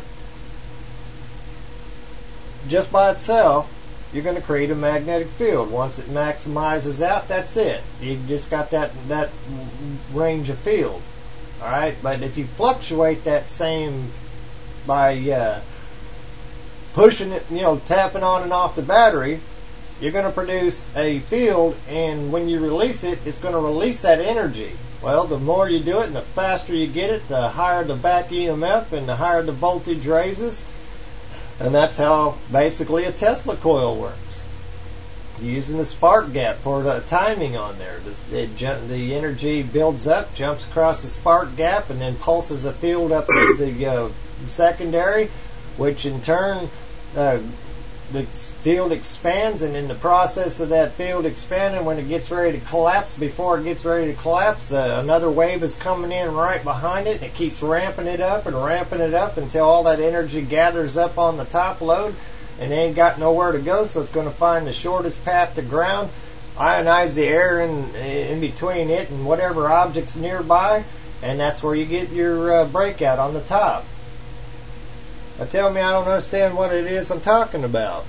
just by itself, you're going to create a magnetic field. Once it maximizes out, that's it. You've just got that range of field. All right, but if you fluctuate that same by pushing it, tapping on and off the battery, you're going to produce a field, and when you release it, it's going to release that energy. Well, the more you do it and the faster you get it, the higher the back EMF and the higher the voltage raises. And that's how basically a Tesla coil works. using the spark gap for the timing on there. The energy builds up, jumps across the spark gap, and then pulses a field up to the secondary, which in turn the field expands, and in the process of that field expanding, when it gets ready to collapse, before it gets ready to collapse, another wave is coming in right behind it, and it keeps ramping it up until all that energy gathers up on the top load, and it ain't got nowhere to go, so it's going to find the shortest path to ground, ionize the air in between it and whatever objects nearby, and that's where you get your breakout on the top. Now tell me I don't understand what it is I'm talking about.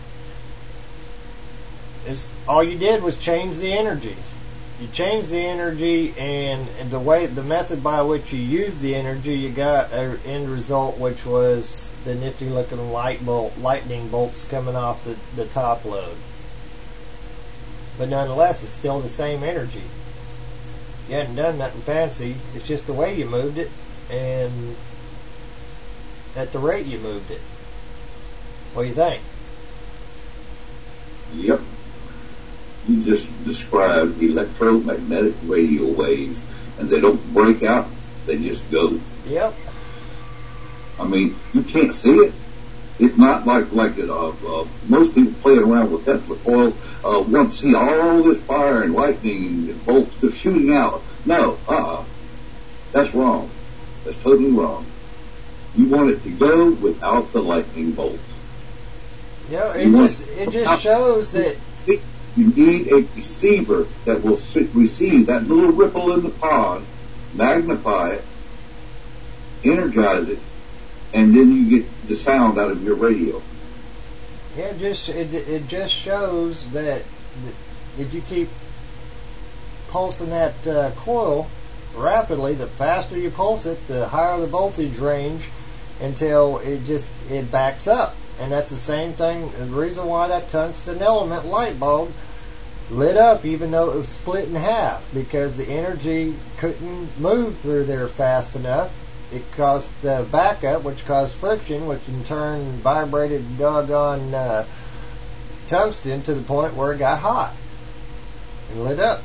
All you did was change the energy. You changed the energy, and the method by which you used the energy, you got an end result, which was the nifty looking lightning bolts coming off the top load. But nonetheless, it's still the same energy. You hadn't done nothing fancy. It's just the way you moved it, and at the rate you moved it. What do you think? Yep. You just described electromagnetic radio waves, and they don't break out, they just go. Yep. I mean, you can't see it. It's not like most people playing around with Tesla coil want to see all this fire and lightning and bolts just shooting out. No, that's wrong. That's totally wrong. You want it to go without the lightning bolts. Yeah, it just shows that you need a receiver that will receive that little ripple in the pond, magnify it, energize it, and then you get the sound out of your radio. Yeah, it just shows that if you keep pulsing that coil rapidly, the faster you pulse it, the higher the voltage range, until it backs up. And that's the same thing, the reason why that tungsten element light bulb lit up even though it was split in half, because the energy couldn't move through there fast enough. It caused the backup, which caused friction, which in turn vibrated doggone tungsten to the point where it got hot and lit up.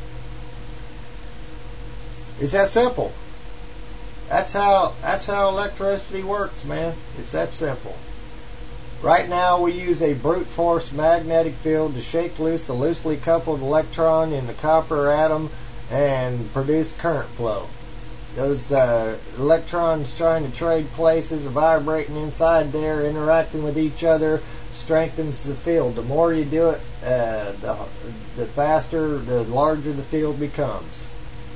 It's that simple. That's how electricity works, man. It's that simple. Right now we use a brute force magnetic field to shake loose the loosely coupled electron in the copper atom and produce current flow. Those electrons trying to trade places are vibrating inside there, interacting with each other, strengthens the field. The more you do it, the faster, the larger the field becomes.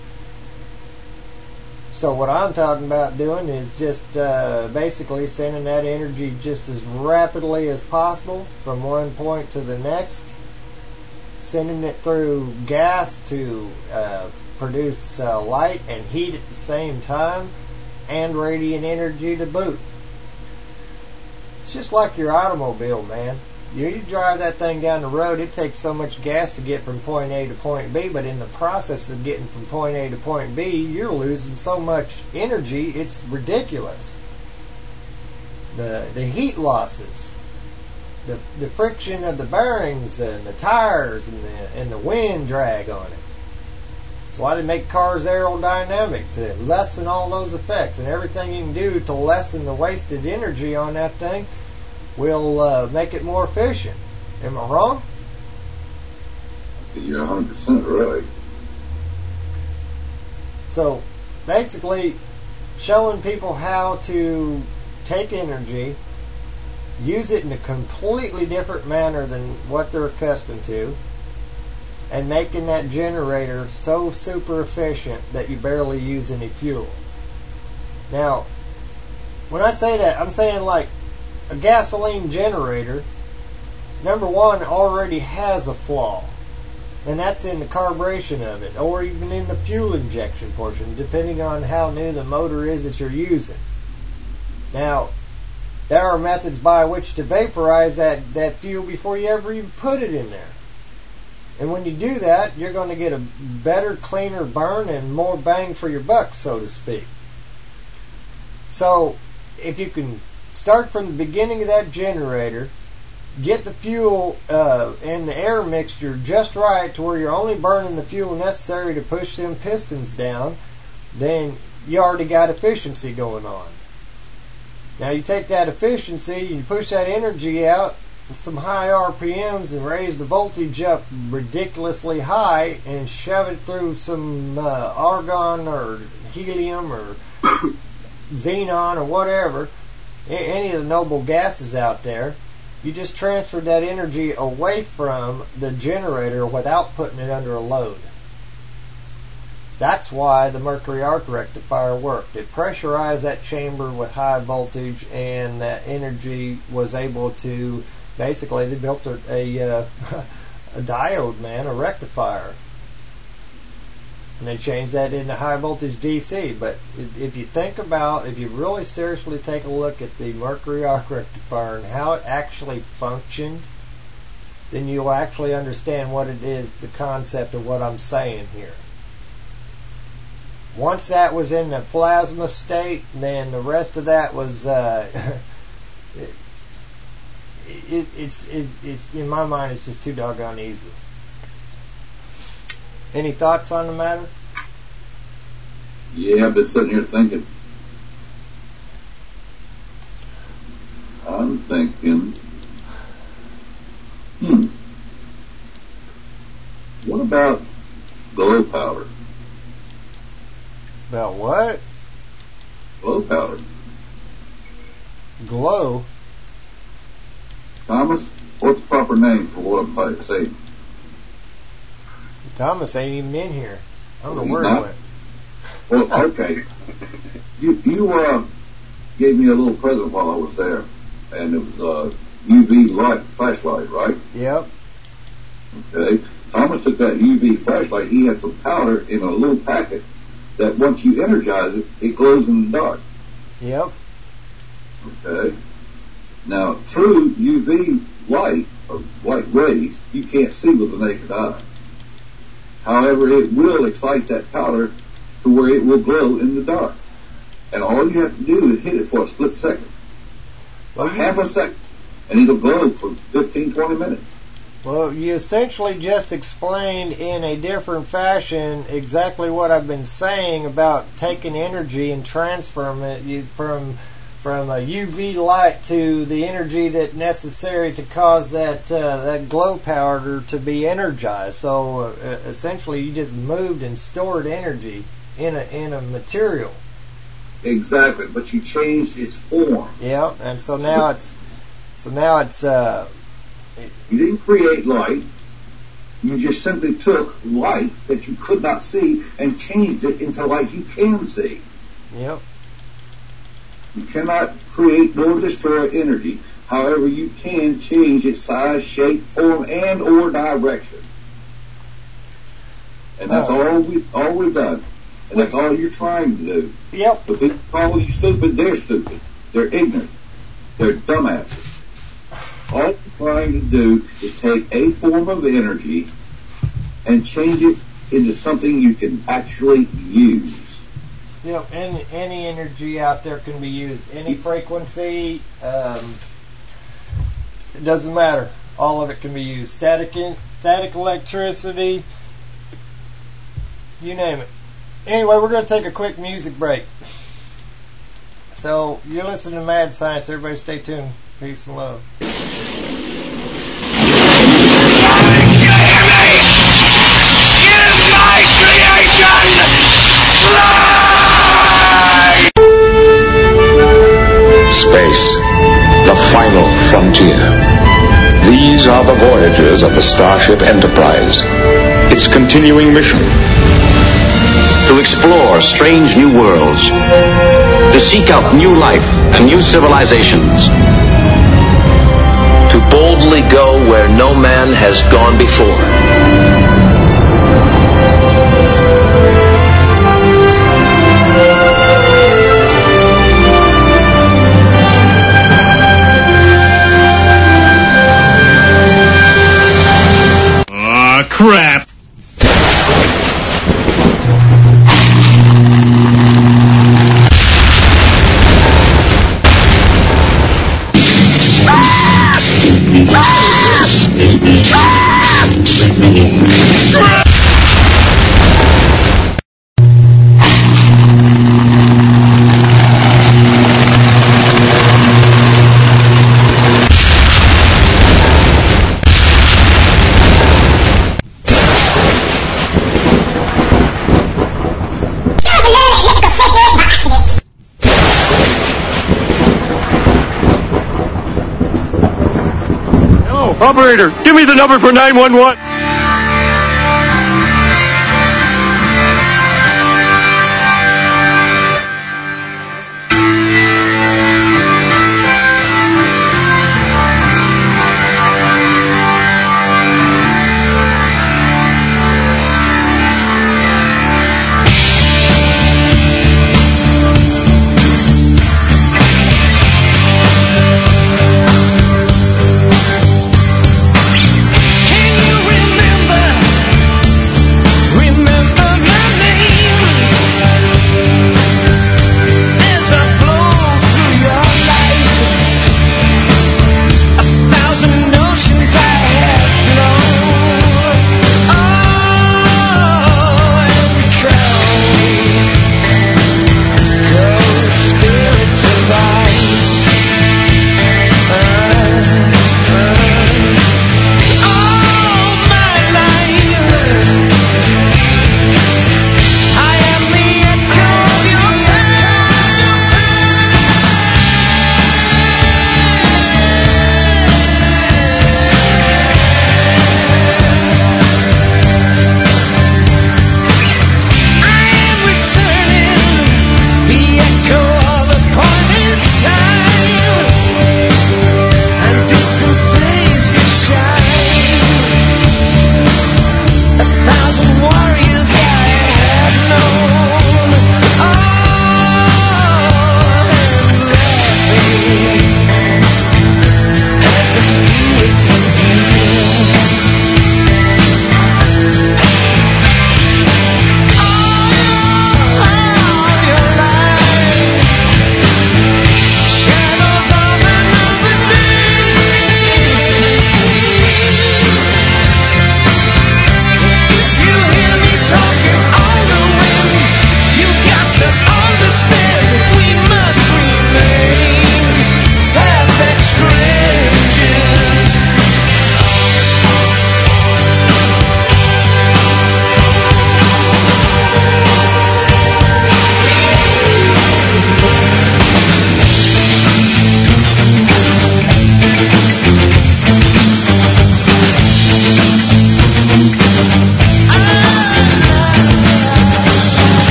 So what I'm talking about doing is just basically sending that energy just as rapidly as possible from one point to the next, sending it through gas to produce light and heat at the same time, and radiant energy to boot. It's just like your automobile, man. You drive that thing down the road, it takes so much gas to get from point A to point B, but in the process of getting from point A to point B, you're losing so much energy, it's ridiculous. The heat losses, the friction of the bearings and the tires and the wind drag on it. That's why they make cars aerodynamic, to lessen all those effects, and everything you can do to lessen the wasted energy on that thing will make it more efficient. Am I wrong? You're 100% right. So, basically, showing people how to take energy, use it in a completely different manner than what they're accustomed to, and making that generator so super efficient that you barely use any fuel. Now, when I say that, I'm saying like a gasoline generator, number one, already has a flaw, and that's in the carburation of it, or even in the fuel injection portion, depending on how new the motor is that you're using. Now, there are methods by which to vaporize that fuel before you ever even put it in there. And when you do that, you're going to get a better, cleaner burn and more bang for your buck, so to speak. So, if you can start from the beginning of that generator, get the fuel and the air mixture just right to where you're only burning the fuel necessary to push them pistons down, then you already got efficiency going on. Now you take that efficiency, you push that energy out with some high RPMs and raise the voltage up ridiculously high and shove it through some argon or helium or xenon or whatever, any of the noble gases out there. You just transferred that energy away from the generator without putting it under a load. That's why the mercury arc rectifier worked. It pressurized that chamber with high voltage, and that energy was able to, basically, they built a diode, man, a rectifier. And they changed that into high voltage DC. But if you think about, if you really seriously take a look at the mercury arc rectifier and how it actually functioned, then you'll actually understand what it is, the concept of what I'm saying here. Once that was in the plasma state, then the rest of that was, it's in my mind, it's just too doggone easy. Any thoughts on the matter? Yeah, I've been sitting here thinking. I'm thinking, what about glow powder? About what? Glow powder. Glow? Thomas, what's the proper name for what I'm saying? Thomas ain't even in here. I don't know where he went. Well, okay. You gave me a little present while I was there, and it was a UV light, flashlight, right? Yep. Okay. Thomas took that UV flashlight. He had some powder in a little packet that once you energize it, it glows in the dark. Yep. Okay. Now, true UV light, or light rays, you can't see with the naked eye. However, it will excite that powder to where it will glow in the dark. And all you have to do is hit it for a split second. Well, half a second. And it'll glow for 15, 20 minutes. Well, you essentially just explained in a different fashion exactly what I've been saying about taking energy and transferring it from a UV light to the energy that's necessary to cause that glow powder to be energized. So essentially, you just moved and stored energy in a material. Exactly, but you changed its form. Yeah, and so now it's. You didn't create light. You just simply took light that you could not see and changed it into light you can see. Yep. You cannot create nor destroy energy. However, you can change its size, shape, form, and or direction. And that's all we've done. And that's all you're trying to do. Yep. But people call you stupid, they're stupid. They're ignorant. They're dumbasses. All you're trying to do is take a form of energy and change it into something you can actually use. Yep, any energy out there can be used. Any frequency, it doesn't matter. All of it can be used. Static electricity, you name it. Anyway, we're going to take a quick music break. So, you're listening to Mad Science. Everybody stay tuned. Peace and love. Space, the final frontier. These are the voyages of the Starship Enterprise. Its continuing mission: to explore strange new worlds, to seek out new life and new civilizations, to boldly go where no man has gone before. Crap. Operator, give me the number for 911. Can you remember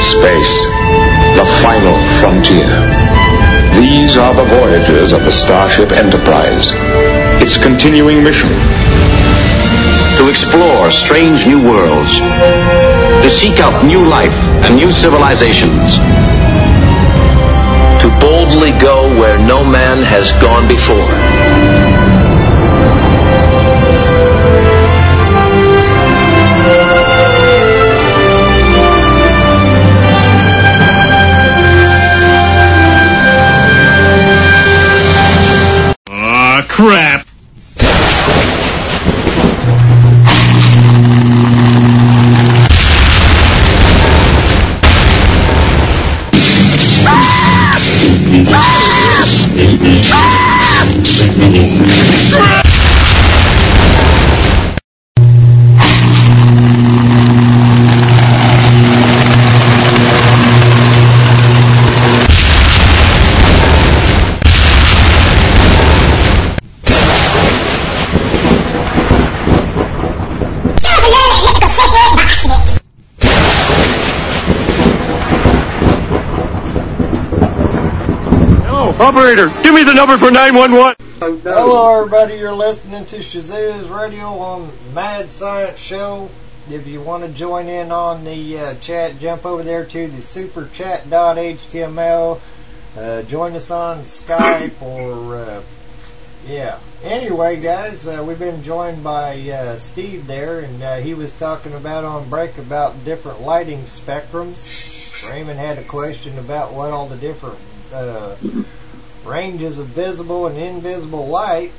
Space, the final frontier. These are the voyages of the Starship Enterprise. Its continuing mission: to explore strange new worlds, to seek out new life and new civilizations, To boldly go where no man has gone before. Aw, crap. Operator, give me the number for 911. Hello everybody, you're listening to Shazoo's Radio on Mad Science Show. If you want to join in on the chat, jump over there to the superchat.html. Join us on Skype or, yeah. Anyway, guys, we've been joined by Steve there, and he was talking about on break about different lighting spectrums. Raymond had a question about what all the different ranges of visible and invisible light.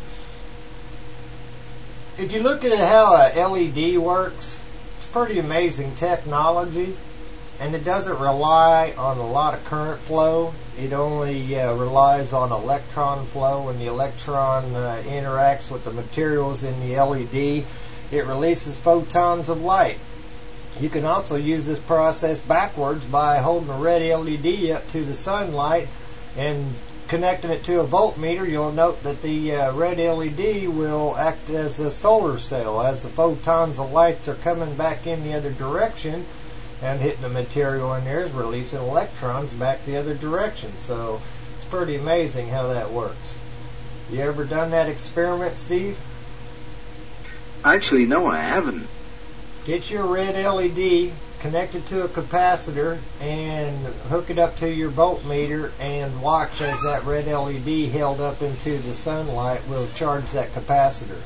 If you look at how a LED works, it's pretty amazing technology, and it doesn't rely on a lot of current flow. It only relies on electron flow. When the electron interacts with the materials in the LED, it releases photons of light. You can also use this process backwards by holding a red LED up to the sunlight and connecting it to a voltmeter. You'll note that the red LED will act as a solar cell. As the photons of light are coming back in the other direction and hitting the material in there, is releasing electrons back the other direction. So it's pretty amazing how that works. You ever done that experiment, Steve? Actually, no, I haven't. Get your red LED, connect it to a capacitor, and hook it up to your voltmeter, and watch as that red LED held up into the sunlight will charge that capacitor.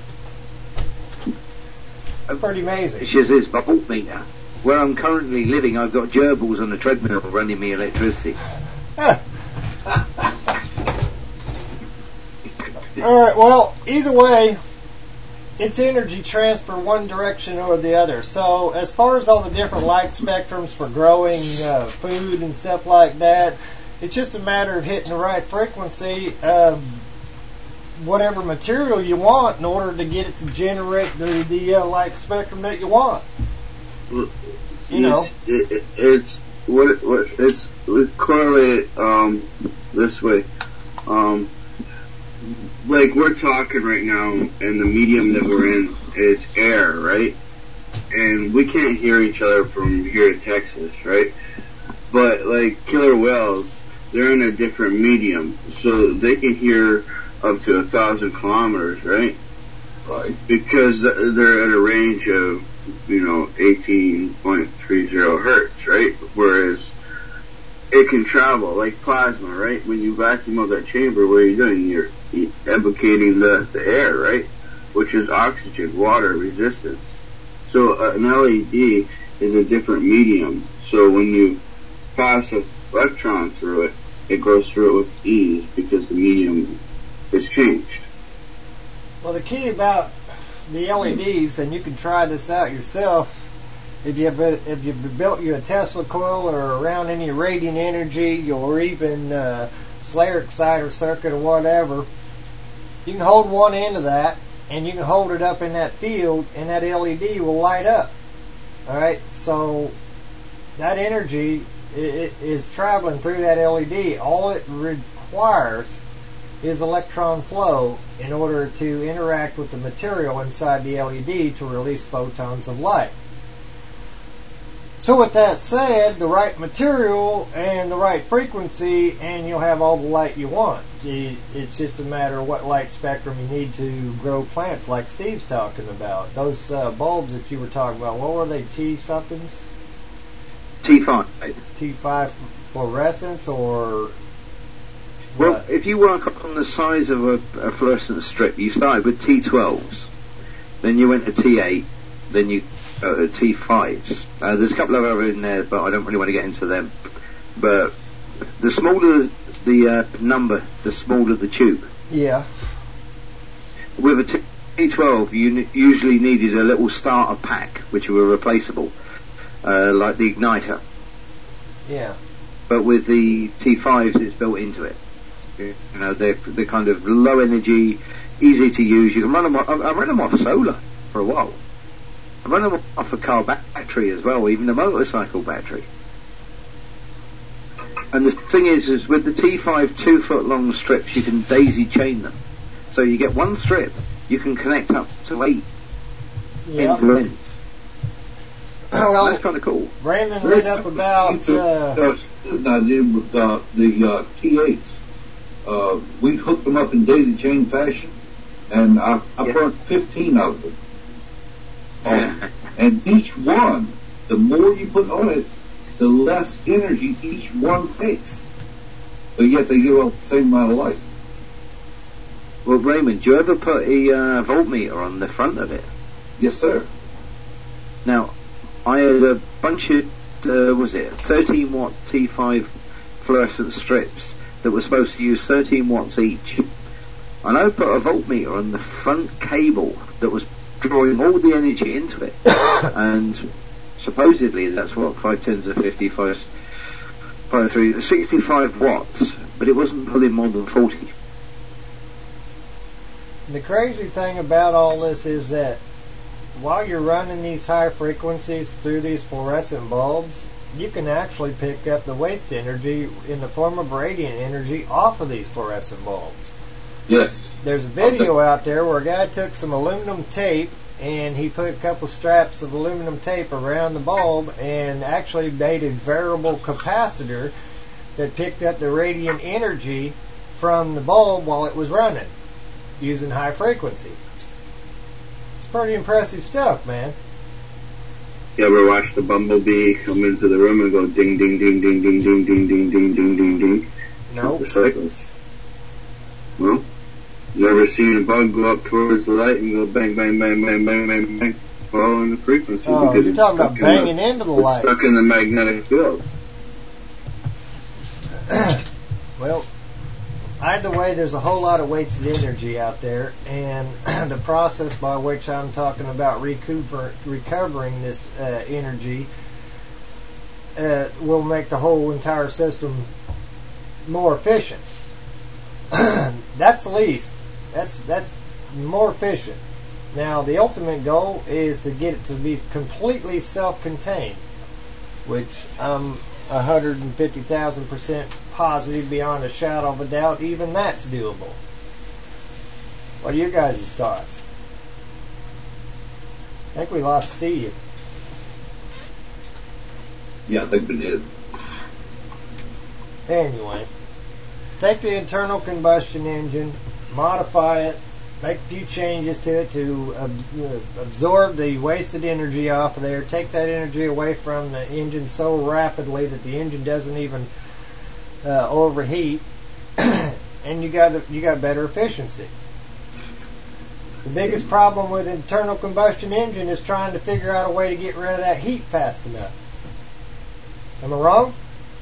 Pretty amazing. It is my voltmeter. Where I'm currently living, I've got gerbils on the treadmill running me electricity. Alright, well, either way, it's energy transfer one direction or the other. So as far as all the different light spectrums for growing food and stuff like that, it's just a matter of hitting the right frequency of whatever material you want in order to get it to generate the light spectrum that you want. You know, it's correlated this way. Like we're talking right now, and the medium that we're in is air, right? And we can't hear each other from here in Texas, right? But like killer whales, they're in a different medium, so they can hear up to 1,000 kilometers, right? Right. Because they're at a range of, 18.30 hertz, right? Whereas it can travel like plasma, right? When you vacuum up that chamber, what are you doing? You're evocating the air, right? Which is oxygen, water, resistance. So an LED is a different medium. So when you pass an electron through it, it goes through it with ease because the medium is changed. well, the key about the LEDs, and you can try this out yourself, if you've built you a Tesla coil or around any radiant energy or even Slayer exciter circuit or whatever, you can hold one end of that and you can hold it up in that field and that LED will light up. Alright, so that energy is traveling through that LED. All it requires is electron flow in order to interact with the material inside the LED to release photons of light. So with that said, the right material and the right frequency, and you'll have all the light you want. It's just a matter of what light spectrum you need to grow plants, like Steve's talking about. Those bulbs that you were talking about, what were they, T-somethings? T5. T5 fluorescence, or... Well, what? if you work on the size of a fluorescent strip, you started with T12s, then you went to T8, then you T5s. There's a couple of other in there, but I don't really want to get into them. But the smaller the number, the smaller the tube. Yeah. With a T12, you usually needed a little starter pack, which were replaceable, like the igniter. Yeah. But with the T5s, it's built into it. You know, they're kind of low energy, easy to use. You can run them. I ran them off solar for a while. I run them off a car battery as well, even a motorcycle battery. And the thing is with the T5 2-foot long strips, you can daisy chain them. So you get one strip, you can connect up to 8 end to end. Well, that's kind of cool. Brandon read up about... Here's an idea with the T8s. We hooked them up in daisy chain fashion, and I burnt 15 of them. And each one, the more you put on it, the less energy each one takes. But yet they give off the same amount of light. Well, Raymond, do you ever put a voltmeter on the front of it? Yes, sir. Now, I had a bunch of, 13 watt T5 fluorescent strips that were supposed to use 13 watts each. And I put a voltmeter on the front cable that was drawing all the energy into it. And supposedly that's what, 5 10s of 50, 5 3, 65 watts, but it wasn't pulling more than 40. The crazy thing about all this is that while you're running these high frequencies through these fluorescent bulbs, you can actually pick up the waste energy in the form of radiant energy off of these fluorescent bulbs. Yes. There's a video out there where a guy took some aluminum tape and he put a couple straps of aluminum tape around the bulb and actually made a variable capacitor that picked up the radiant energy from the bulb while it was running using high frequency. It's pretty impressive stuff, man. You ever watch the bumblebee come into the room and go ding, ding, ding, ding, ding, ding, ding, ding, ding, ding, ding, ding? No. The cycles. Well, you ever seen a bug go up towards the light and go bang, bang, bang, bang, bang, bang, bang, following the frequency? Oh, because you're talking about banging into the light. It's stuck in the magnetic field. Well, either way, there's a whole lot of wasted energy out there, and the process by which I'm talking about recovering this energy will make the whole entire system more efficient. That's the least. That's more efficient. Now, the ultimate goal is to get it to be completely self-contained, which I'm 150,000% positive beyond a shadow of a doubt even that's doable. What are your guys' thoughts? I think we lost Steve. Yeah, I think we did. Anyway, take the internal combustion engine, modify it, make a few changes to it to absorb the wasted energy off of there, take that energy away from the engine so rapidly that the engine doesn't even overheat, and you got better efficiency. The biggest problem with internal combustion engine is trying to figure out a way to get rid of that heat fast enough. Am I wrong?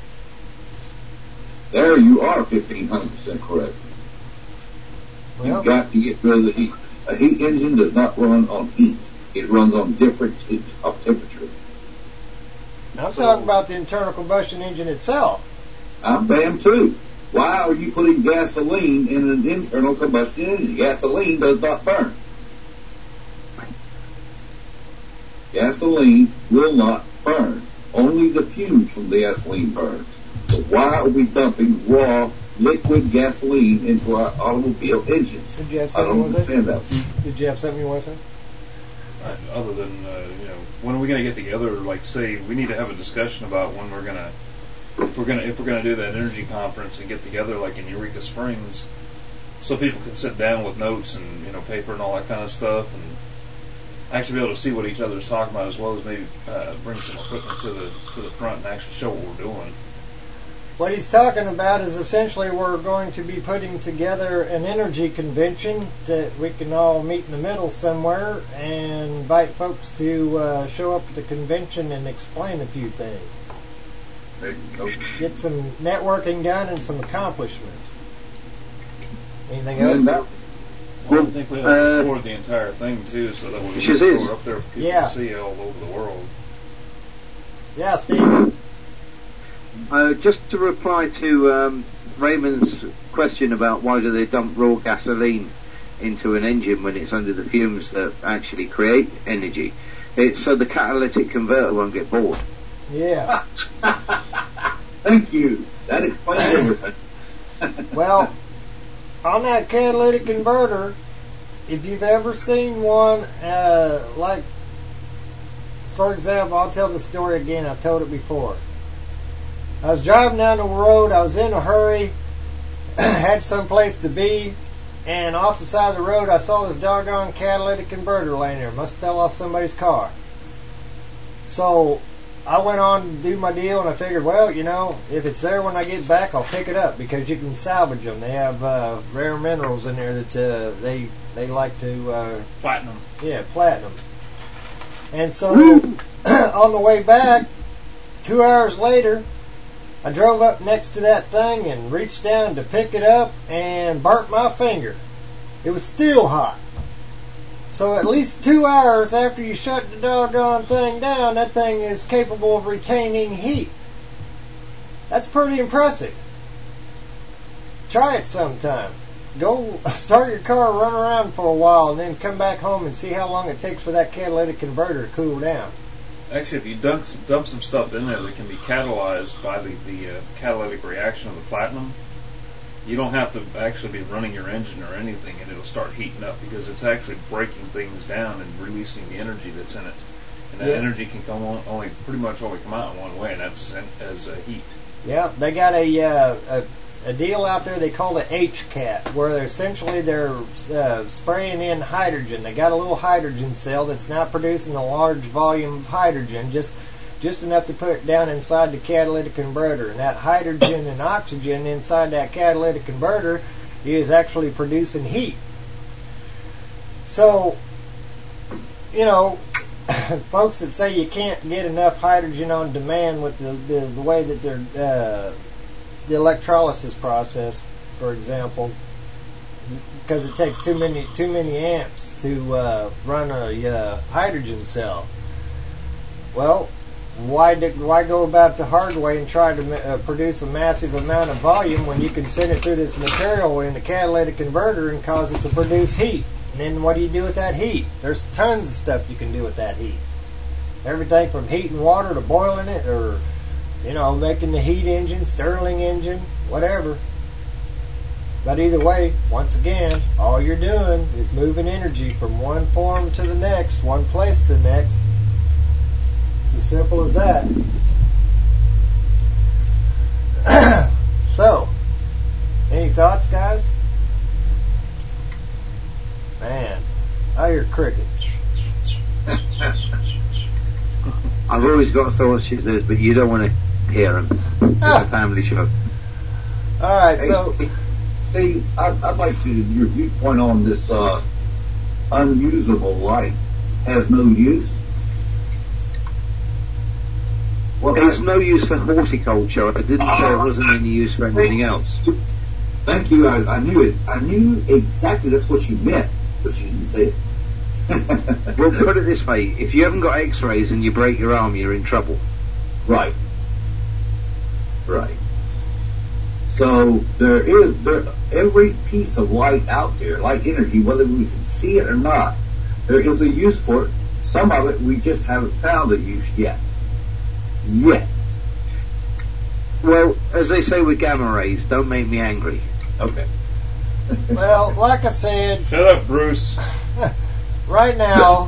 There you are 1,500% correct. Well, You've got to get rid of the heat. A heat engine does not run on heat. It runs on difference of temperature. I'm talking about the internal combustion engine itself. I'm damn too. Why are you putting gasoline in an internal combustion engine? Gasoline does not burn. Gasoline will not burn. Only the fumes from the gasoline burns. So why are we dumping raw liquid gasoline into our automobile engines? Did you have I don't something understand that. Did you have something you want to say? other than when are we going to get together? Like, say, we need to have a discussion about when we're gonna, if we're gonna do that energy conference and get together, like in Eureka Springs, so people can sit down with notes and paper and all that kind of stuff, and actually be able to see what each other's talking about, as well as maybe bring some equipment to the front and actually show what we're doing. What he's talking about is essentially we're going to be putting together an energy convention that we can all meet in the middle somewhere and invite folks to show up at the convention and explain a few things. There you go. Get some networking done and some accomplishments. Anything else? Well, I think we have to record the entire thing too, so that we can throw it up there for people to see all over the world. Yeah, Steve. Just to reply to Raymond's question about why do they dump raw gasoline into an engine when it's under the fumes that actually create energy, it's so the catalytic converter won't get bored. Yeah. Thank you. That explains everything. Well, on that catalytic converter, if you've ever seen one, like, for example, I'll tell the story again. I've told it before. I was driving down the road. I was in a hurry, had some place to be, and off the side of the road, I saw this doggone catalytic converter laying there. Must have fell off somebody's car. So I went on to do my deal, and I figured, well, if it's there when I get back, I'll pick it up because you can salvage them. They have rare minerals in there that they like to platinum. Yeah, platinum. And so on the way back, 2 hours later, I drove up next to that thing and reached down to pick it up and burnt my finger. It was still hot. So at least 2 hours after you shut the doggone thing down, that thing is capable of retaining heat. That's pretty impressive. Try it sometime. Go start your car, run around for a while, and then come back home and see how long it takes for that catalytic converter to cool down. Actually, if you dump some stuff in there that can be catalyzed by the catalytic reaction of the platinum, you don't have to actually be running your engine or anything, and it'll start heating up because it's actually breaking things down and releasing the energy that's in it. And that energy can pretty much only come out in one way, and that's as heat. Yeah, they got a deal out there they call it HCAT, where they're spraying in hydrogen. They got a little hydrogen cell that's now producing a large volume of hydrogen, just enough to put it down inside the catalytic converter. And that hydrogen and oxygen inside that catalytic converter is actually producing heat. So, folks that say you can't get enough hydrogen on demand with the way that they're the electrolysis process, for example, because it takes too many amps to run a hydrogen cell. Well, why go about the hard way and try to produce a massive amount of volume when you can send it through this material in the catalytic converter and cause it to produce heat? And then what do you do with that heat? There's tons of stuff you can do with that heat. Everything from heating water to boiling it, or making the heat engine, Stirling engine, whatever. But either way, once again, all you're doing is moving energy from one form to the next, one place to the next. It's as simple as that. So, any thoughts, guys? Man, I hear crickets. I've always got thoughts, but you don't want to hear them. It's a family show. All right, hey, so Steve, I'd like your viewpoint on this unusable light. Has no use. It's no use for horticulture. I didn't say it wasn't any use for anything else. Thank you. I knew it. I knew exactly that's what you meant, but you didn't say it. Well, put it this way: if you haven't got X-rays and you break your arm, you're in trouble. Right. So every piece of light out there, light energy, whether we can see it or not, there is a use for it. Some of it we just haven't found a use yet. Well, as they say with gamma rays, don't make me angry. Okay. Well, like I said, shut up, Bruce. right now,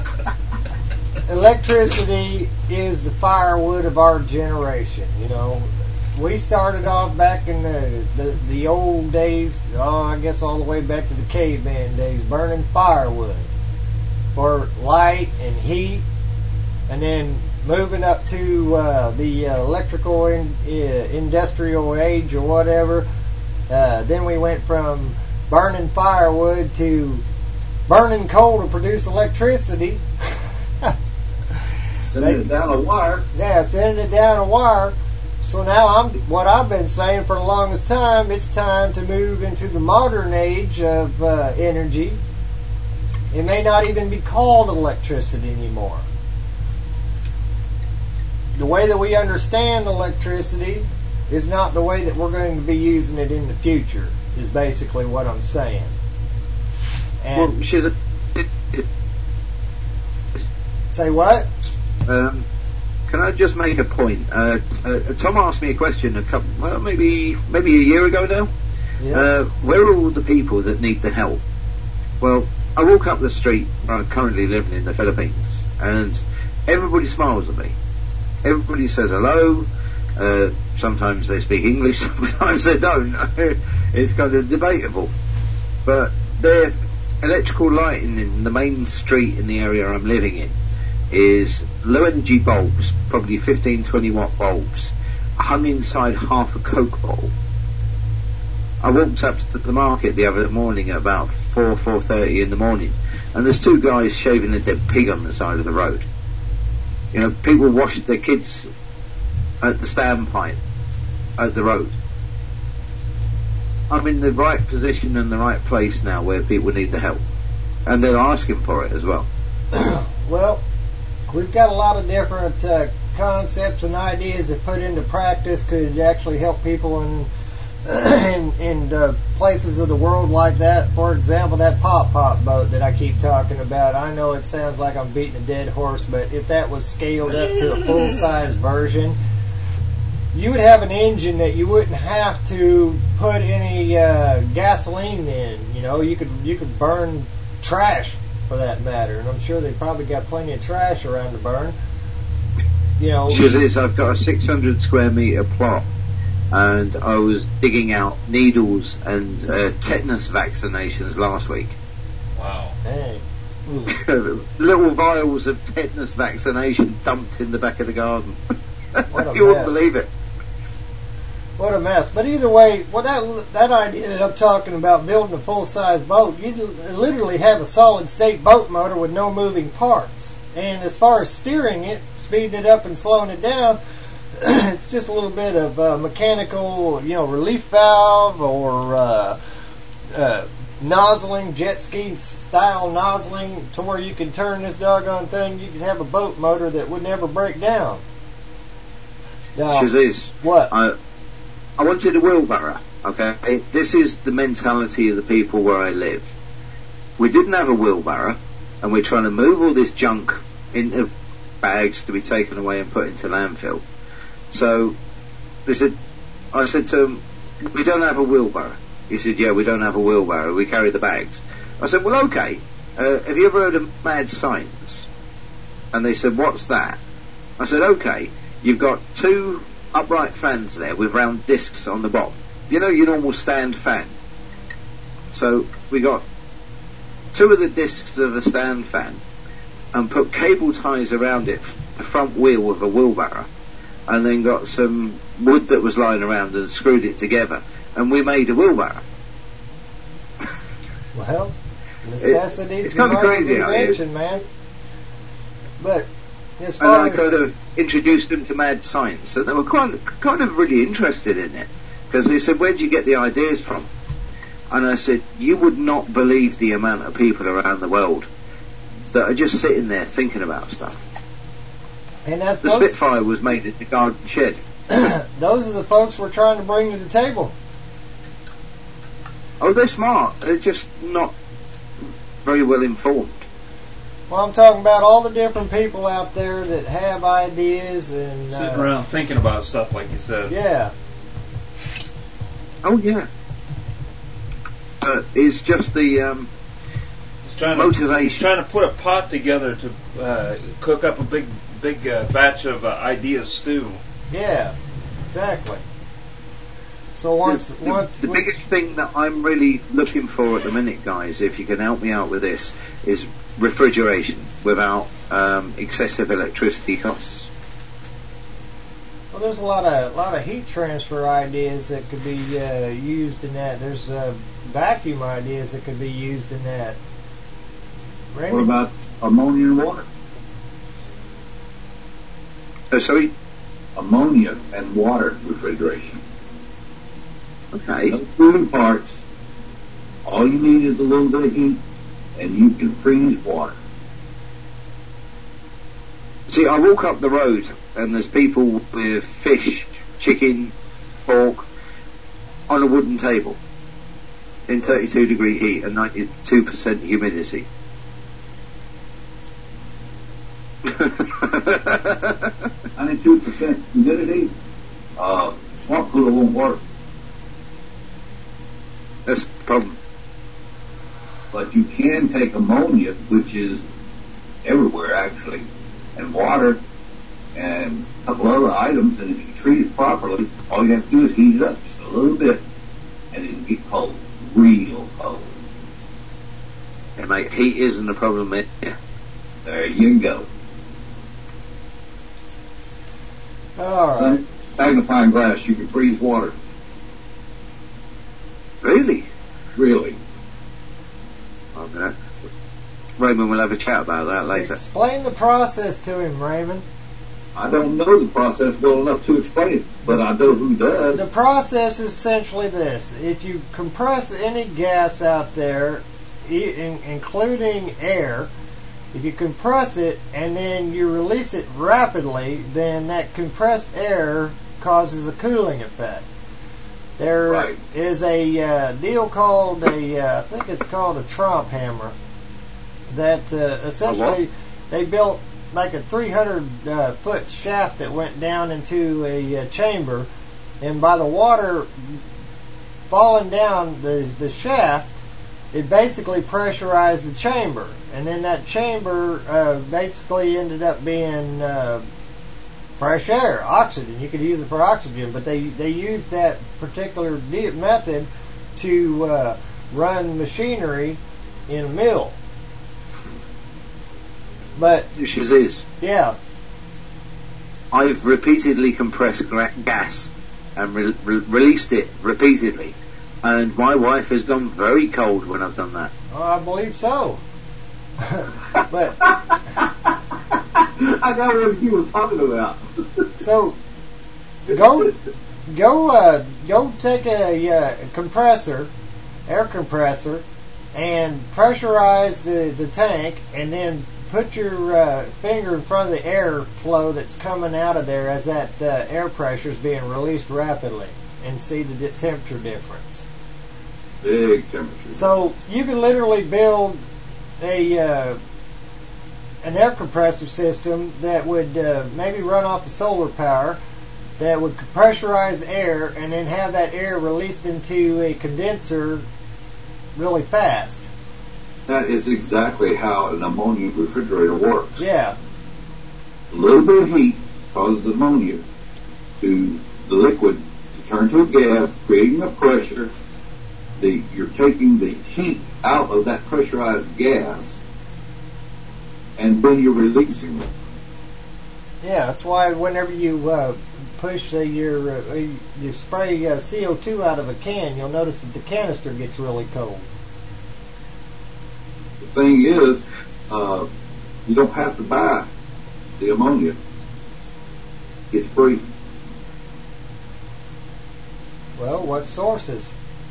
electricity is the firewood of our generation. You know, we started off back in the old days, I guess all the way back to the caveman days, burning firewood for light and heat, and then moving up to the electrical industrial age or whatever. Then we went from burning firewood to burning coal to produce electricity. Sending it down a wire. Yeah, sending it down a wire. So now what I've been saying for the longest time, it's time to move into the modern age of energy. It may not even be called electricity anymore. The way that we understand electricity is not the way that we're going to be using it in the future, is basically what I'm saying. And say what? Can I just make a point? Tom asked me a question maybe a year ago now. Yeah. Where are all the people that need the help? Well, I walk up the street. I'm currently living in the Philippines, and everybody smiles at me. Everybody says hello. Sometimes they speak English, sometimes they don't. It's kind of debatable. But their electrical lighting in the main street in the area I'm living in is low energy bulbs, probably 15-20 watt bulbs, hung inside half a Coke bottle. I walked up to the market the other morning at about 4:30 in the morning, and there's two guys shaving a dead pig on the side of the road. You know, people wash their kids at the standpipe at the road. I'm in the right position and the right place now where people need the help, and they're asking for it as well. Well, we've got a lot of different concepts and ideas that put into practice could actually help people in places of the world like that. For example, that pop-pop boat that I keep talking about. I know it sounds like I'm beating a dead horse, but if that was scaled up to a full-size version, you would have an engine that you wouldn't have to put any gasoline in. You know, you could burn trash for that matter, and I'm sure they probably got plenty of trash around to burn. You know, it is. I've got a 600 square meter plot, and I was digging out needles and tetanus vaccinations last week. Wow. Hey. Little vials of tetanus vaccination dumped in the back of the garden. What a You wouldn't mess. believe it. What a mess. But either way, well, that idea that I'm talking about, building a full-size boat, you literally have a solid-state boat motor with no moving parts. And as far as steering it, speeding it up and slowing it down, it's just a little bit of mechanical, relief valve or nozzling, jet ski style nozzling, to where you can turn this doggone thing. You can have a boat motor that would never break down. Now, Shazis, what? I wanted a wheelbarrow, okay? This is the mentality of the people where I live. We didn't have a wheelbarrow, and we're trying to move all this junk into bags to be taken away and put into landfill. So I said to him, we don't have a wheelbarrow. He said, yeah, we don't have a wheelbarrow, we carry the bags. I said, well, okay, have you ever heard of Mad Science? And they said, what's that? I said, okay, you've got two upright fans there with round discs on the bottom. You know, your normal stand fan. So we got two of the discs of a stand fan and put cable ties around it, the front wheel of a wheelbarrow, and then got some wood that was lying around and screwed it together, and we made a wheelbarrow. Well, necessity is it's the kind of mother of crazy, invention, man. But as And far I as kind of introduced them to Mad Science, so they were kind of really interested in it, because they said, where do you get the ideas from? And I said, you would not believe the amount of people around the world that are just sitting there thinking about stuff. and that's The those, Spitfire was made in the garden shed. those are the folks we're trying to bring to the table. Oh, they're smart. They're just not very well informed. Well, I'm talking about all the different people out there that have ideas and Sitting around thinking about stuff, like you said. Yeah. Oh, yeah. It's just the motivation. He's trying to put a pot together to cook up a big batch of ideas stew. Yeah, exactly. So once the biggest thing that I'm really looking for at the minute, guys, if you can help me out with this, is refrigeration without excessive electricity costs. Well, there's a lot of heat transfer ideas that could be used in that. There's vacuum ideas that could be used in that. Raymond? What about ammonia and water? Sorry? Ammonia and water refrigeration. Okay. No moving parts. All you need is a little bit of heat, and you can freeze water. See, I walk up the road, and there's people with fish, chicken, pork, on a wooden table, in 32-degree heat and 92% humidity. 92% humidity, swamp cooler won't work. That's the problem. But you can take ammonia, which is everywhere actually, and water, and a couple other items, and if you treat it properly, all you have to do is heat it up just a little bit, and it'll get cold, real cold. Yeah, mate, heat isn't a problem, mate. Yeah. There you go. All right. Magnifying glass, you can freeze water. Really? Really. Okay. Raymond will have a chat about that later. Explain the process to him, Raymond. I don't know the process well enough to explain it, but I know who does. The process is essentially this. If you compress any gas out there, including air, if you compress it and then you release it rapidly, then that compressed air causes a cooling effect. There is a deal called I think it's called a Tromp hammer, that essentially they built like a 300-foot shaft that went down into a chamber, and by the water falling down the shaft, it basically pressurized the chamber, and then that chamber basically ended up being fresh air, oxygen. You could use it for oxygen, but they used that particular method to run machinery in a mill. But Which is. Yeah. I've repeatedly compressed gas and released it repeatedly, and my wife has gone very cold when I've done that. Oh, I believe so. But I know what he was talking about. So go take a compressor, air compressor, and pressurize the tank, and then put your finger in front of the air flow that's coming out of there as that air pressure is being released rapidly, and see the temperature difference. Big temperature. So you can literally build an air compressor system that would maybe run off of solar power, that would pressurize air and then have that air released into a condenser really fast. That is exactly how an ammonia refrigerator works. Yeah. A little bit of heat causes ammonia to the liquid to turn to a gas, creating a pressure. You're taking the heat out of that pressurized gas, and then you're releasing it. Yeah, that's why whenever you push you spray CO2 out of a can, you'll notice that the canister gets really cold. The thing is, you don't have to buy the ammonia. It's free. Well, what sources?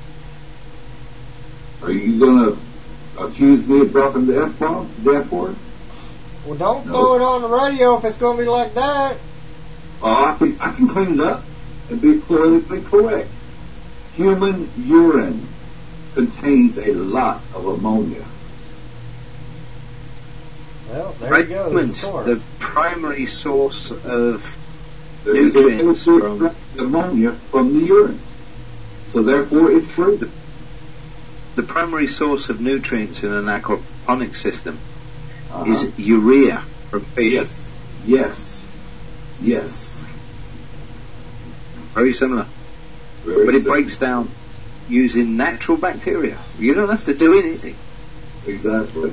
Are you going to accuse me of dropping the F-bomb, the F-word? Well, don't throw it on the radio if it's going to be like that. I can clean it up and be politically correct. Human urine contains a lot of ammonia. Well, there you go. The primary source of There's nutrients from ammonia from the urine. So therefore it's free. The primary source of nutrients in an hydroponic system is urea from fish. Yes. Very similar. But it breaks down using natural bacteria. You don't have to do anything. Exactly.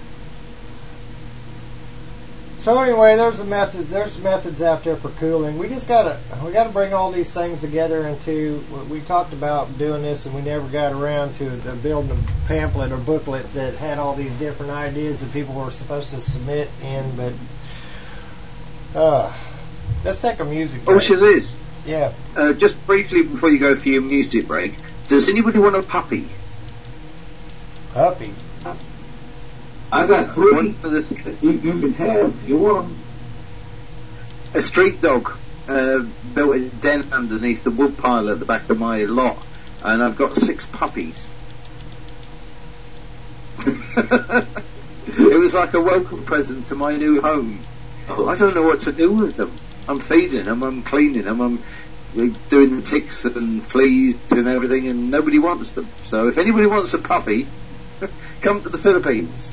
So anyway, there's methods out there for cooling. We gotta bring all these things together into. We talked about doing this, and we never got around to building a pamphlet or booklet that had all these different ideas that people were supposed to submit in. But let's take a music break. Oh, Liz. Yeah. Just briefly before you go for your music break, does anybody want a puppy? Puppy. I got 3. You can have. You want them? A street dog built a den underneath the wood pile at the back of my lot, and I've got 6 puppies. It was like a welcome present to my new home. I don't know what to do with them. I'm feeding them, I'm cleaning them, I'm doing the ticks and fleas and everything, and nobody wants them. So if anybody wants a puppy, come to the Philippines.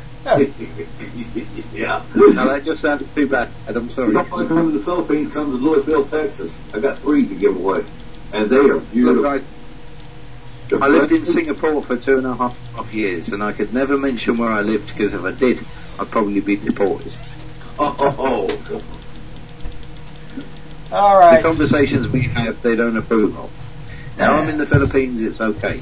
Yeah. No, that just sounded too bad. I'm sorry. You don't want to come to the Philippines, come to Louisville, Texas. I got 3 to give away. And they are beautiful. I lived in Singapore for 2.5 years, and I could never mention where I lived, because if I did, I'd probably be deported. Oh. All right. The conversations we have, they don't approve of. Now I'm in the Philippines, it's okay.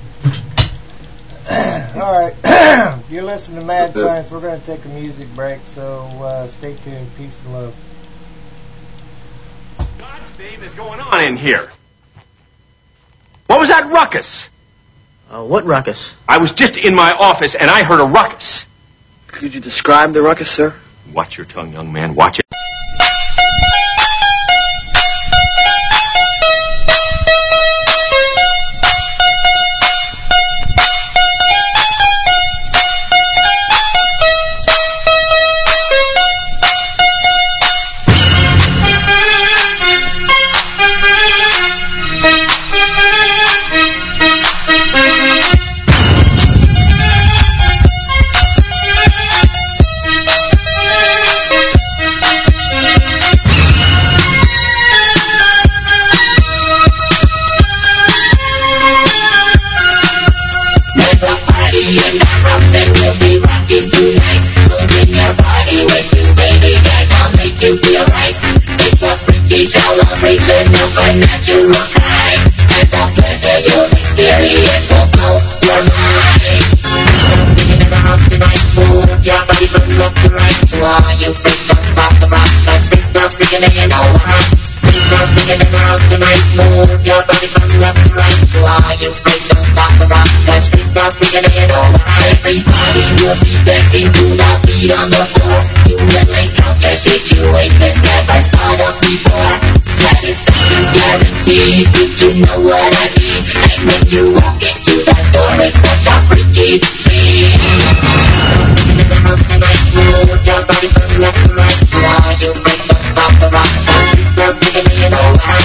All right. You're listening to Mad Science. We're going to take a music break, so stay tuned. Peace and love. God's name is going on in here? What was that ruckus? What ruckus? I was just in my office and I heard a ruckus. Could you describe the ruckus, sir? Watch your tongue, young man. Watch it. Celebration of a natural high, and the pleasure you'll experience will blow your mind. Singing in the house tonight, move your body from left to right. To all you freaks, don't stop the rock, cause freaks don't singing in all right. Freaks don't singing in the house tonight, move your body from left to right. To all you freaks, don't stop the rock, cause freaks don't singing in all right. Everybody will be dancing to the beat on the floor. You will encounter situations never thought of before. Satisfaction guaranteed, if you know what I mean. And when you walk into that door, it's such a freaky scene. Singing in the house tonight, move your body from left to right. To all you freaks, don't stop the rock, cause freaks don't singing in all right.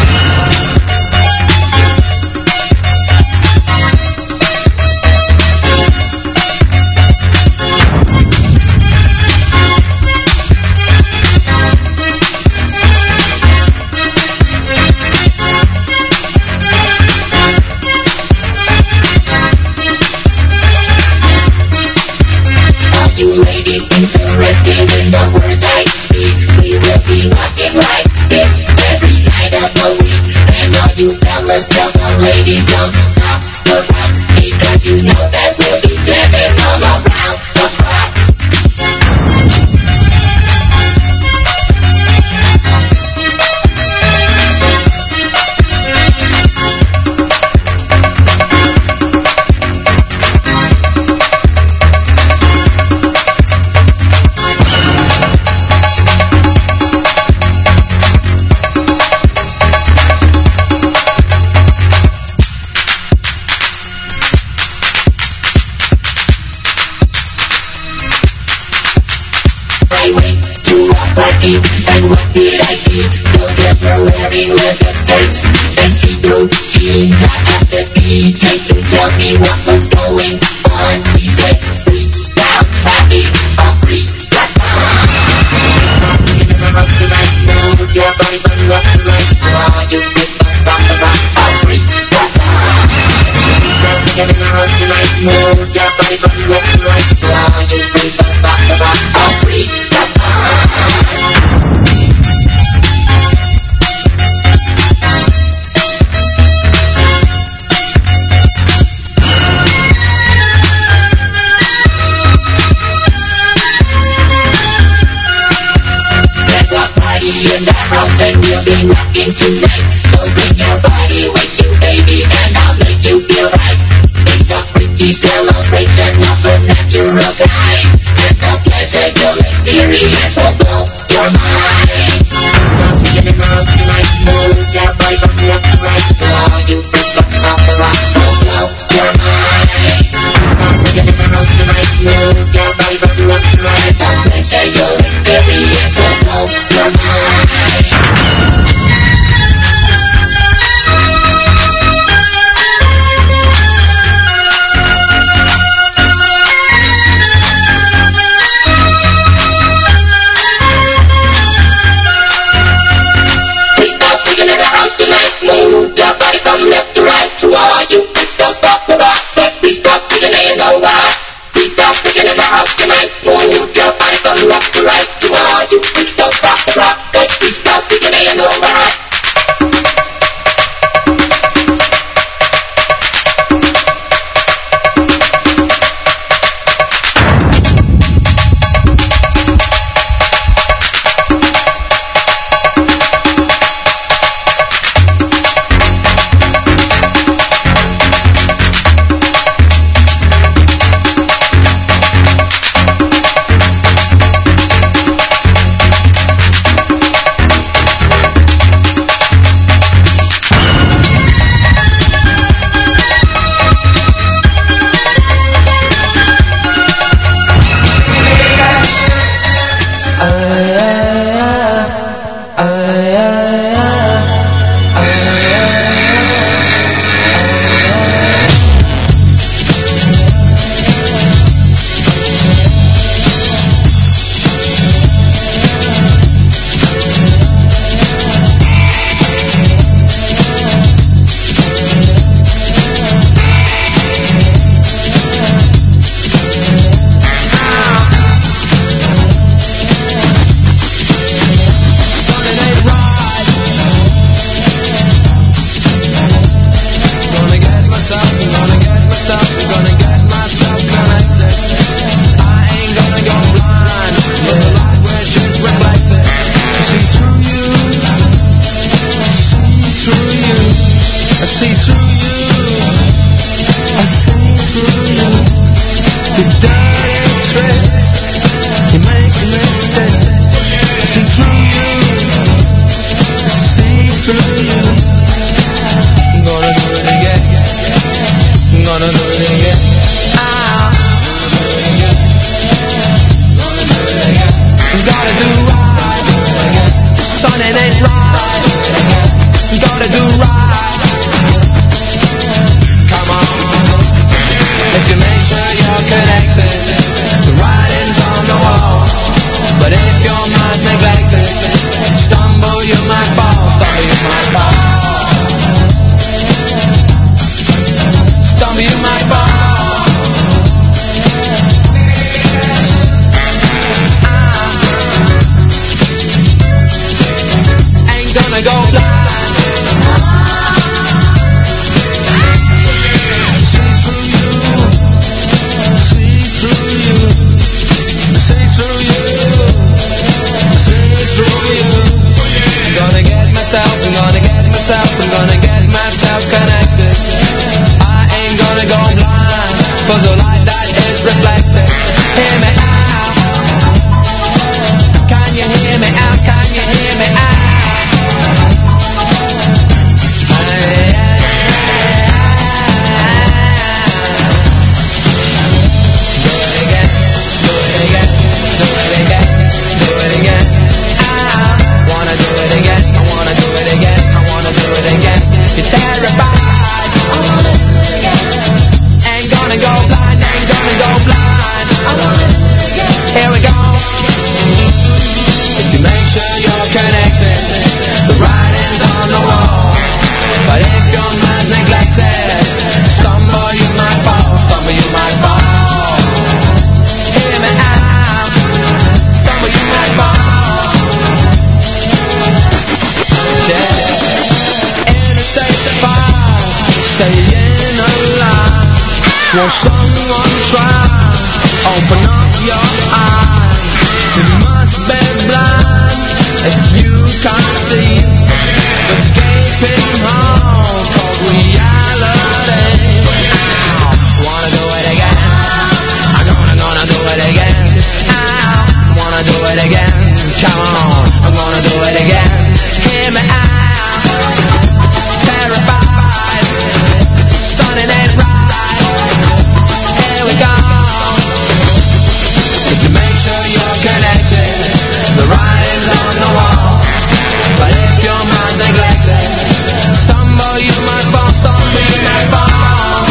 Interested in the words I speak, we will be rocking like this every night of the week. And all you fellas tell the ladies don't stop the rock, because you know that we'll be jamming all around the clock. And what did I see? The girls were wearing leather skirts and see-through jeans. I asked the DJ to tell me what was going on. He said, freaks Move your body from left to right. While you freeze from back to back. I'll freeze the in the house and we'll be rocking tonight. So bring your body with you, baby, and I'll make you feel right. It's a freaky cello staying alive. Won't someone try? Open up your eyes. You must be blind if you can't see the gaping hole called reality. Wanna do it again? I'm gonna do it again. Wanna do it again? Come on, I'm gonna do it again. Hear me out. Terrified, something ain't right. Here we go. If you make sure you're connected, the writing's on the wall. But if your mind's neglected, stumble you might fall, stumble you might fall.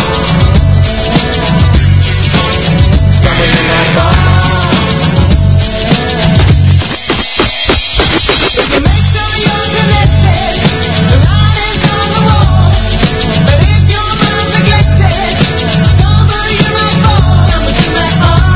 Stumble you might fall. If you make sure you're connected, the writing's on the wall. But if your mind's neglected, stumble you might fall, stumble you might fall.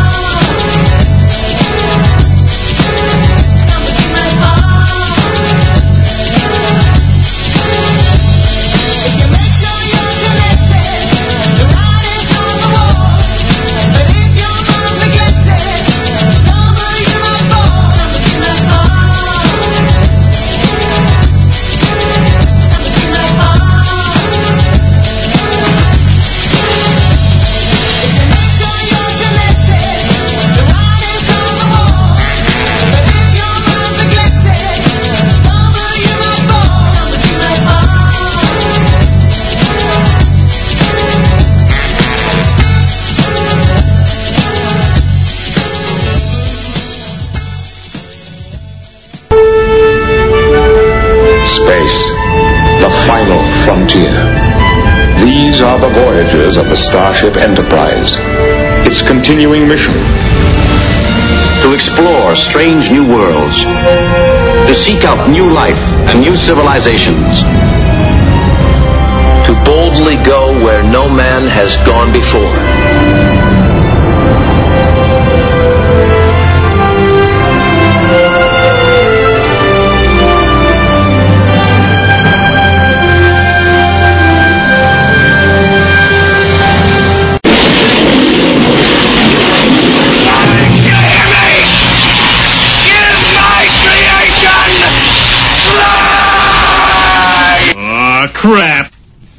Space, the final frontier. These are the voyages of the Starship Enterprise. Its continuing mission: to explore strange new worlds, to seek out new life and new civilizations, to boldly go where no man has gone before. Crap!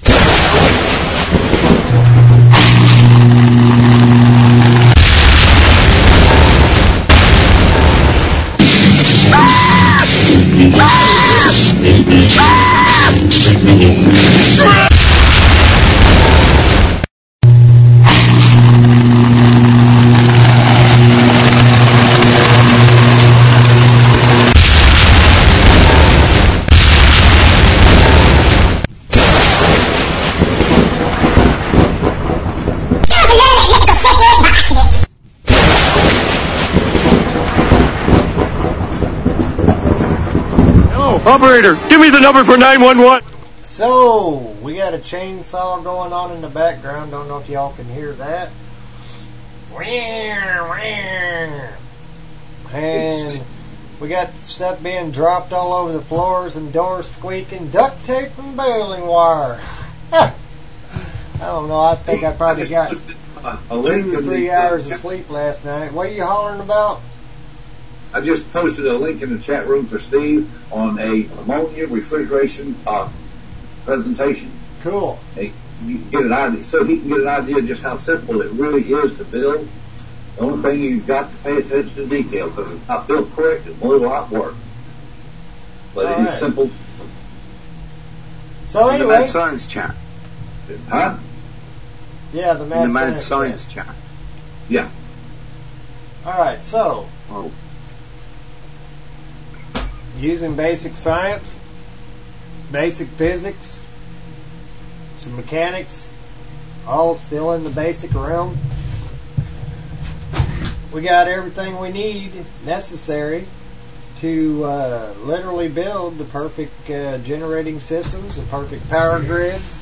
Operator, give me the number for 911. So, we got a chainsaw going on in the background. Don't know if y'all can hear that. And we got stuff being dropped all over the floors and doors squeaking, duct tape and baling wire. I don't know, I think I probably got 2 or 3 hours of sleep last night. What are you hollering about? I just posted a link in the chat room for Steve on a ammonia refrigeration presentation. Cool. You can get an idea, so he can get an idea of just how simple it really is to build. The only thing you've got to pay attention to detail, because it's not built correct, it's a lot of work. But it is simple. So anyway, the Mad Science chat. Huh? Yeah, the Mad Science chat. Yeah. All right, so. Oh. Using basic science, basic physics, some mechanics, all still in the basic realm. We got everything we need necessary to literally build the perfect generating systems, the perfect power grids,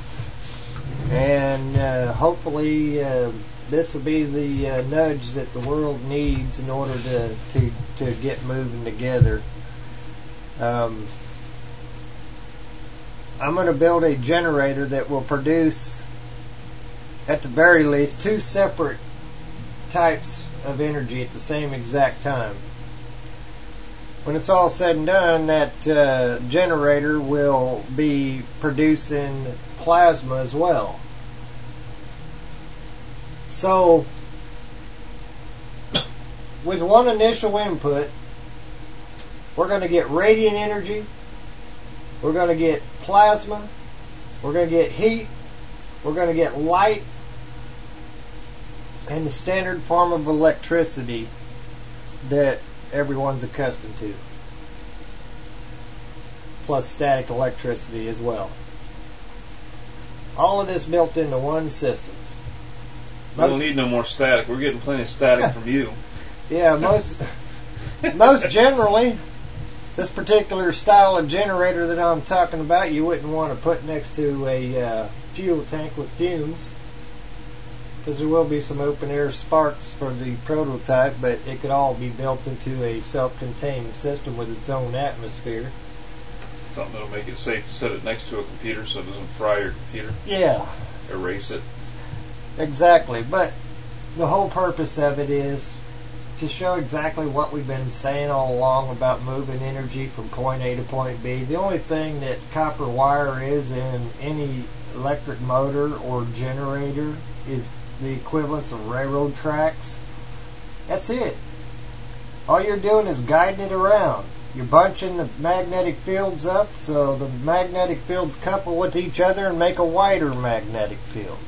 and hopefully this will be the nudge that the world needs in order to get moving together. I'm going to build a generator that will produce at the very least, 2 separate types of energy at the same exact time. When it's all said and done, that generator will be producing plasma as well. So, with one initial input, we're going to get radiant energy, we're going to get plasma, we're going to get heat, we're going to get light, and the standard form of electricity that everyone's accustomed to. Plus static electricity as well. All of this built into one system. We don't need no more static. We're getting plenty of static from you. Yeah, most generally, this particular style of generator that I'm talking about, you wouldn't want to put next to a fuel tank with fumes, because there will be some open air sparks for the prototype, but it could all be built into a self-contained system with its own atmosphere. Something that'll make it safe to set it next to a computer so it doesn't fry your computer. Yeah. Erase it. Exactly, but the whole purpose of it is to show exactly what we've been saying all along about moving energy from point A to point B. The only thing that copper wire is in any electric motor or generator is the equivalence of railroad tracks. That's it. All you're doing is guiding it around. You're bunching the magnetic fields up so the magnetic fields couple with each other and make a wider magnetic field.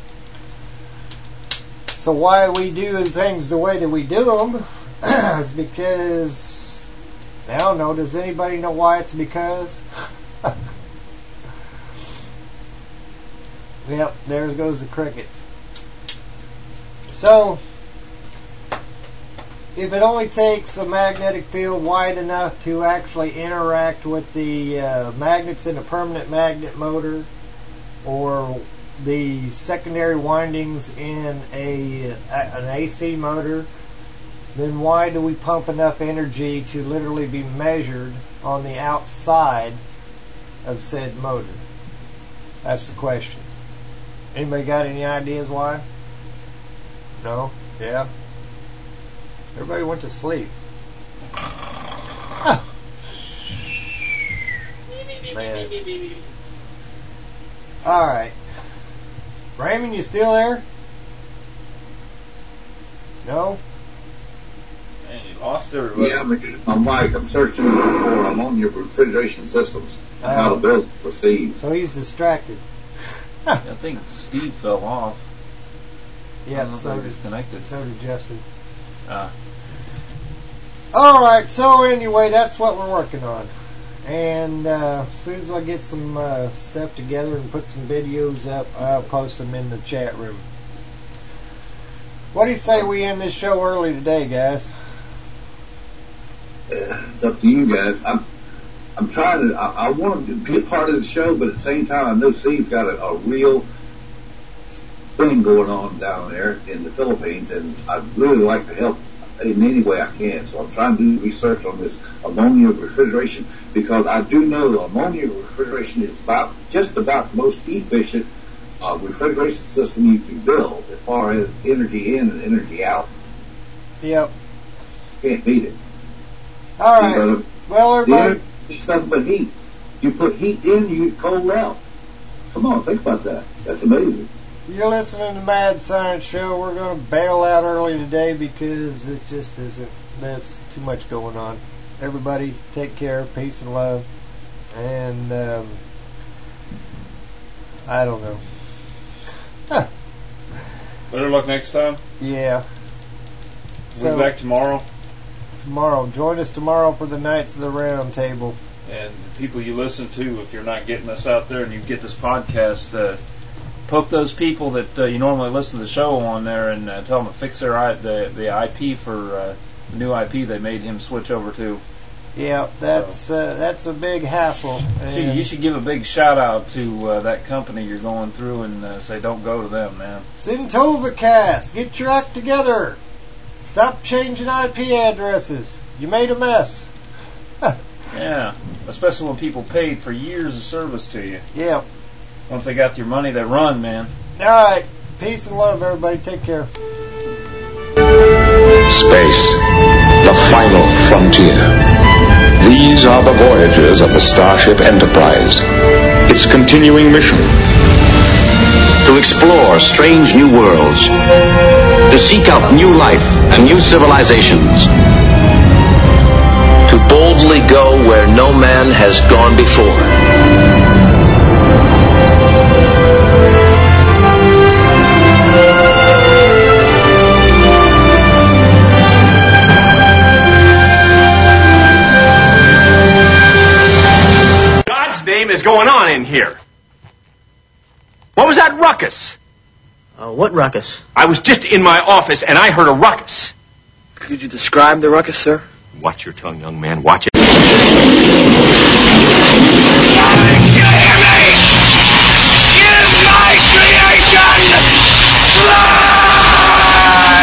So why we do things the way that we do them is because, I don't know, does anybody know why it's because? Yep, there goes the crickets. So, if it only takes a magnetic field wide enough to actually interact with the magnets in a permanent magnet motor, or the secondary windings in an AC motor, then why do we pump enough energy to literally be measured on the outside of said motor? That's the question. Anybody got any ideas why? No? Yeah? Everybody went to sleep. Man. Alright. Raymond, you still there? No? Man, you lost everybody. Yeah, I'm Mike. I'm searching for ammonia refrigeration systems and how to build for Steve. So he's distracted. I think Steve fell off. Yeah, so he's connected. So did Justin. Alright, so anyway, that's what we're working on. And as soon as I get some stuff together and put some videos up, I'll post them in the chat room. What do you say we end this show early today, guys? It's up to you guys. I'm trying to. I want to be a part of the show, but at the same time, I know Steve's got a real thing going on down there in the Philippines, and I'd really like to help in any way I can. So I'm trying to do research on this ammonia refrigeration, because I do know ammonia refrigeration is just about the most efficient refrigeration system you can build as far as energy in and energy out. Yep. Can't beat it. All right. Well, everybody. It's nothing but heat. You put heat in, you get cold out. Come on, think about that. That's amazing. You're listening to Mad Science Show. We're going to bail out early today because it just isn't. There's too much going on. Everybody, take care. Peace and love. And I don't know. Better luck next time. Yeah. We'll be back tomorrow. Tomorrow. Join us tomorrow for the Knights of the Round Table. And the people you listen to, if you're not getting us out there and you get this podcast, poke those people that you normally listen to the show on there and tell them to fix their the IP for the new IP they made him switch over to. Yeah, that's a big hassle. You should give a big shout out to that company you're going through and say don't go to them, man. Syntovacast, get your act together. Stop changing IP addresses. You made a mess. Yeah, especially when people paid for years of service to you. Yeah. Once they got your money, they run, man. All right. Peace and love, everybody. Take care. Space, the final frontier. These are the voyages of the Starship Enterprise. Its continuing mission: to explore strange new worlds, to seek out new life and new civilizations, to boldly go where no man has gone before. Is going on in here? What was that ruckus? What ruckus? I was just in my office and I heard a ruckus. Could you describe the ruckus, sir? Watch your tongue, young man. Watch it.